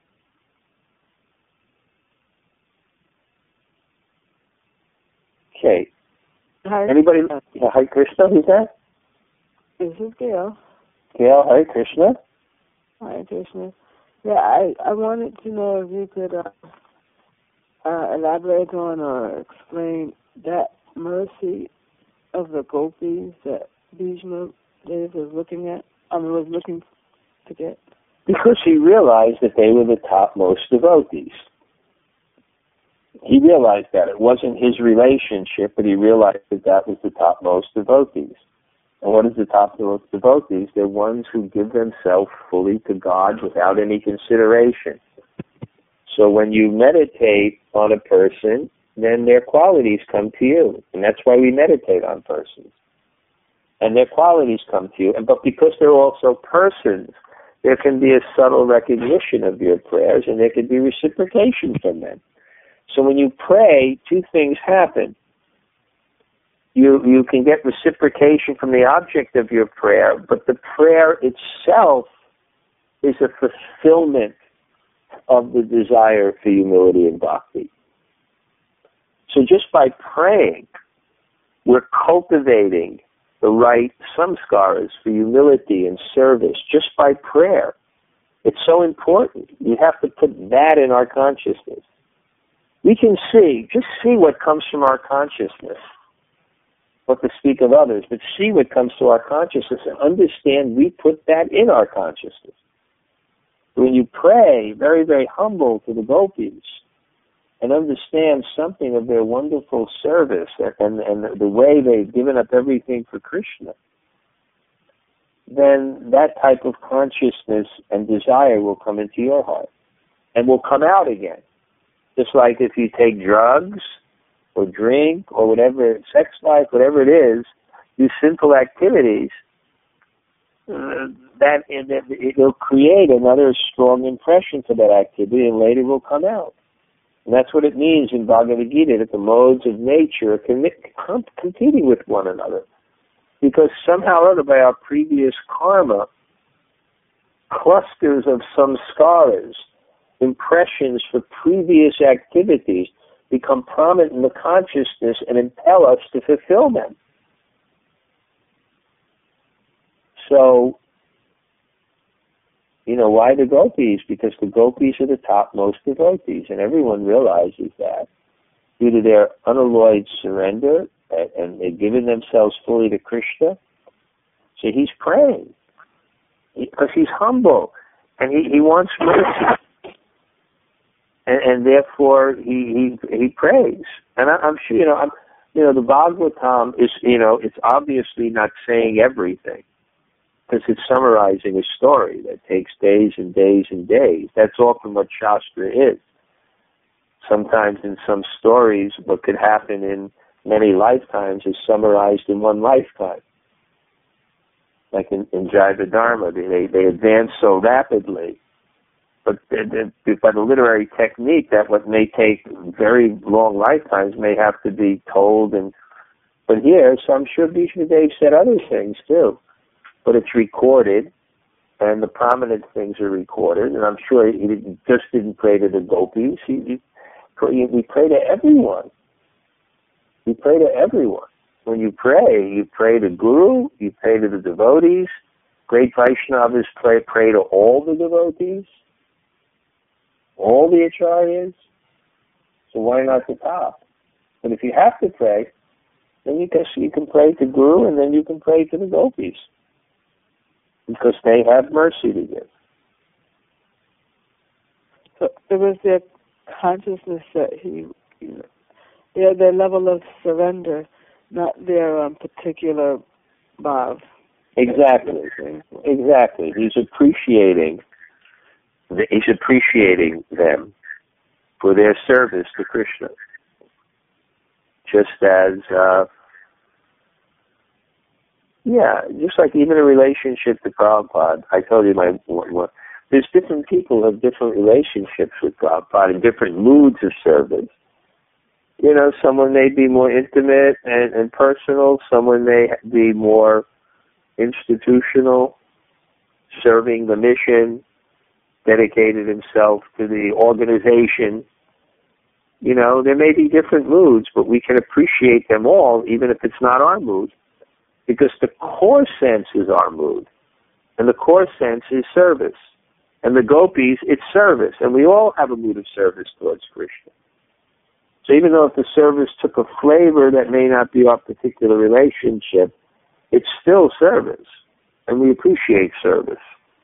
Okay. Hi. Anybody? Yeah, Hare Krishna, who's that? This is Gail. Gail, Hare Krishna. Hare Krishna. Yeah, I, I wanted to know if you could uh, uh, elaborate on or explain that mercy of the gopis that Bhishma Dev was looking at, I mean, was looking to get. Because he realized that they were the topmost devotees. He realized that. It wasn't his relationship, but he realized that that was the topmost devotees. And what is the topmost devotees? They're ones who give themselves fully to God without any consideration. So when you meditate on a person, then their qualities come to you. And that's why we meditate on persons. And their qualities come to you. And but because they're also persons, there can be a subtle recognition of your prayers, and there can be reciprocation from them. So when you pray, two things happen. You you can get reciprocation from the object of your prayer, but the prayer itself is a fulfillment of the desire for humility and bhakti. So just by praying, we're cultivating the right samskaras for humility and service just by prayer. It's so important. You have to put that in our consciousness. We can see, just see what comes from our consciousness, what to speak of others, but see what comes to our consciousness and understand we put that in our consciousness. When you pray, very, very humble to the gopis, and understand something of their wonderful service and, and the way they've given up everything for Krishna, then that type of consciousness and desire will come into your heart and will come out again. Just like if you take drugs or drink or whatever, sex life, whatever it is, do sinful activities, uh, that it will create another strong impression for that activity, and later will come out. And that's what it means in Bhagavad Gita, that the modes of nature are com- competing with one another. Because somehow or other, by our previous karma, clusters of samskaras, impressions for previous activities, become prominent in the consciousness and impel us to fulfill them. So, you know, why the gopis? Because the gopis are the topmost devotees, and everyone realizes that. Due to their unalloyed surrender, and, and they've given themselves fully to Krishna. So he's praying, because he's humble, and he, he wants mercy. And, and therefore, he, he he prays. And I, I'm sure, you know, I'm, you know, the Bhagavatam is, you know, it's obviously not saying everything, because it's summarizing a story that takes days and days and days. That's often what Shastra is. Sometimes in some stories, what could happen in many lifetimes is summarized in one lifetime. Like in, in Jaiva Dharma, they, they advance so rapidly. But by the literary technique, that what may take very long lifetimes may have to be told. And But here, so I'm sure Bhishma Dev said other things too. But it's recorded, and the prominent things are recorded. And I'm sure he didn't, just didn't pray to the gopis. He, he, we pray to everyone. We pray to everyone. When you pray, you pray to Guru, you pray to the devotees. Great Vaishnavas pray, pray to all the devotees, all the acharyas. so why not the top? But if you have to pray, then you can, you can pray to Guru, and then you can pray to the gopis, because they have mercy to give. So it was their consciousness that he, you know, their, their level of surrender, not their um, particular bhav. Exactly. Exactly. He's appreciating, he's appreciating them for their service to Krishna. Just as, uh, yeah, just like even a relationship to Prabhupada. I told you my, what, there's different people who have different relationships with Prabhupada and different moods of service. You know, someone may be more intimate and, and personal, someone may be more institutional, serving the mission, dedicated himself to the organization. You know, there may be different moods, but we can appreciate them all, even if it's not our mood, because the core sense is our mood, and the core sense is service. And the gopis, it's service, and we all have a mood of service towards Krishna. So even though if the service took a flavor that may not be our particular relationship, it's still service, and we appreciate service.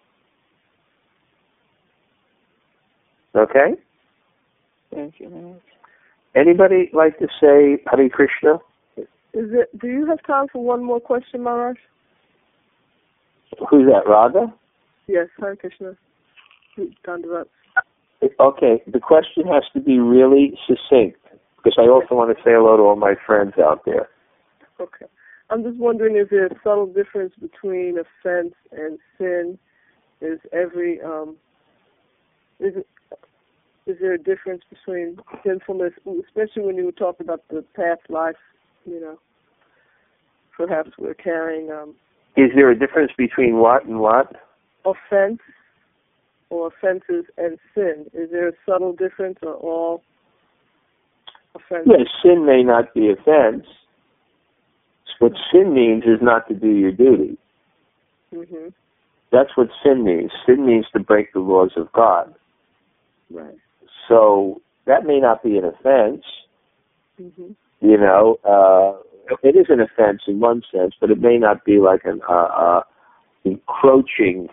Okay? Thank you, Maharaj. Anybody like to say Hare Krishna? Is it? Do you have time for one more question, Maharaj? Who's that, Radha? Yes, Hare Krishna. Dandavat. Okay, the question has to be really succinct, because I also want to say hello to all my friends out there. Okay. I'm just wondering, is there a subtle difference between offense and sin? Is every, um, is it, is there a difference between sinfulness, especially when you were talking about the past life, you know, perhaps we're carrying... Um, is there a difference between what and what? Offense or offenses and sin. Is there a subtle difference, or all offenses? Yes, sin may not be offense. What sin means is not to do your duty. Mm-hmm. That's what sin means. Sin means to break the laws of God. Right. So that may not be an offense. Mm-hmm. You know, uh, it is an offense in one sense, but it may not be like an uh, uh, encroaching,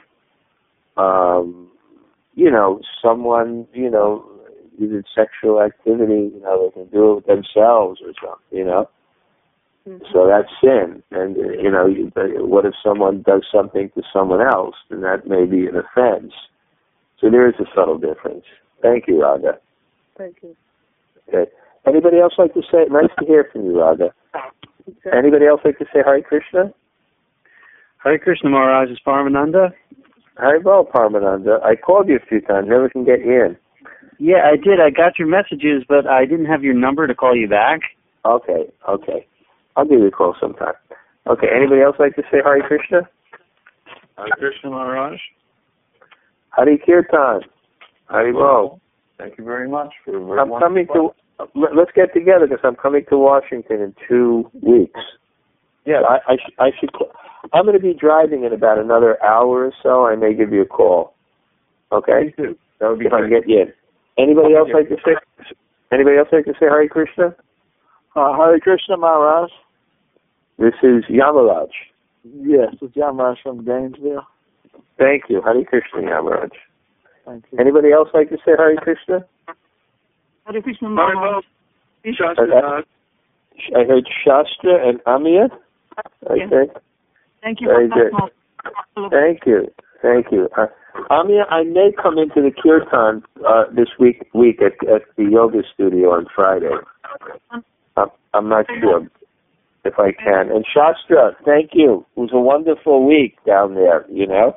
um, you know, someone, you know, even sexual activity, you know, they can do it with themselves or something, you know. Mm-hmm. So that's sin. And, uh, you know, you, what if someone does something to someone else? Then that may be an offense. So there is a subtle difference. Thank you, Radha. Thank you. Okay. Anybody else like to say, nice to hear from you, Radha. Okay. Anybody else like to say Hare Krishna? Hare Krishna, Maharaj. Is Paramananda? Haribo, Paramananda. I called you a few times, never can get you in. Yeah, I did. I got your messages, but I didn't have your number to call you back. Okay, okay. I'll give you a call sometime. Okay, anybody else like to say Hare Krishna? Hare Krishna, Maharaj. Hare Kirtan. Haribo. Thank you very much for a very I'm coming to. Let's get together because I'm coming to Washington in two weeks. Yeah, I, I, sh- I should. I'm going to be driving in about another hour or so. I may give you a call. Okay. Please do. That would be if great. I can get you in. Anybody else like to say? Anybody else like to say Hare Krishna? Uh, Hare Krishna, Maharaj. This is Yamaraj. Yes, it's Yamaraj from Gainesville. Thank you. Hare Krishna, Yamaraj. Thank you. Anybody else like to say Hare Krishna? Hare Krishna, Maharaj. I, I heard Shastra and Amiya. I yes. think. Thank you. Very good. Thank you. Thank you. Uh, Amiya, I may come into the Kirtan uh, this week week at, at the yoga studio on Friday. I'm, I'm not sure if I can. And Shastra, thank you. It was a wonderful week down there, you know,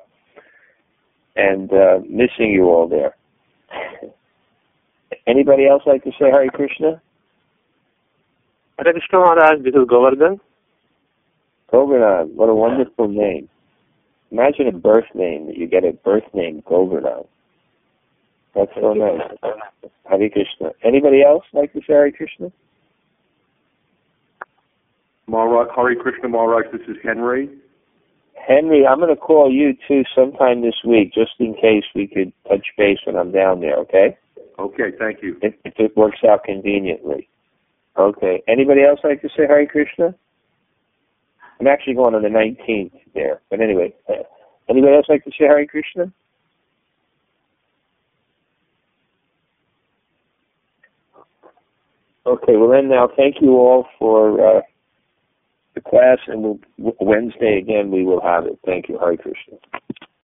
and uh, missing you all there. Anybody else like to say Hare Krishna? Hare Krishna, Maharaj. This is Govardhan. Govardhan, what a wonderful name. Imagine a birth name, that you get a birth name, Govardhan. That's so nice. Hare Krishna. Anybody else like to say Hare Krishna? Maharaj, Hare Krishna, Maharaj. This is Henry. Henry, I'm going to call you too sometime this week, just in case we could touch base when I'm down there, okay? Okay, thank you. If, if it works out conveniently. Okay. Anybody else like to say Hare Krishna? I'm actually going on the nineteenth there. But anyway, uh, anybody else like to say Hare Krishna? Okay, well then now thank you all for uh, the class, and we'll, Wednesday again we will have it. Thank you. Hare Krishna.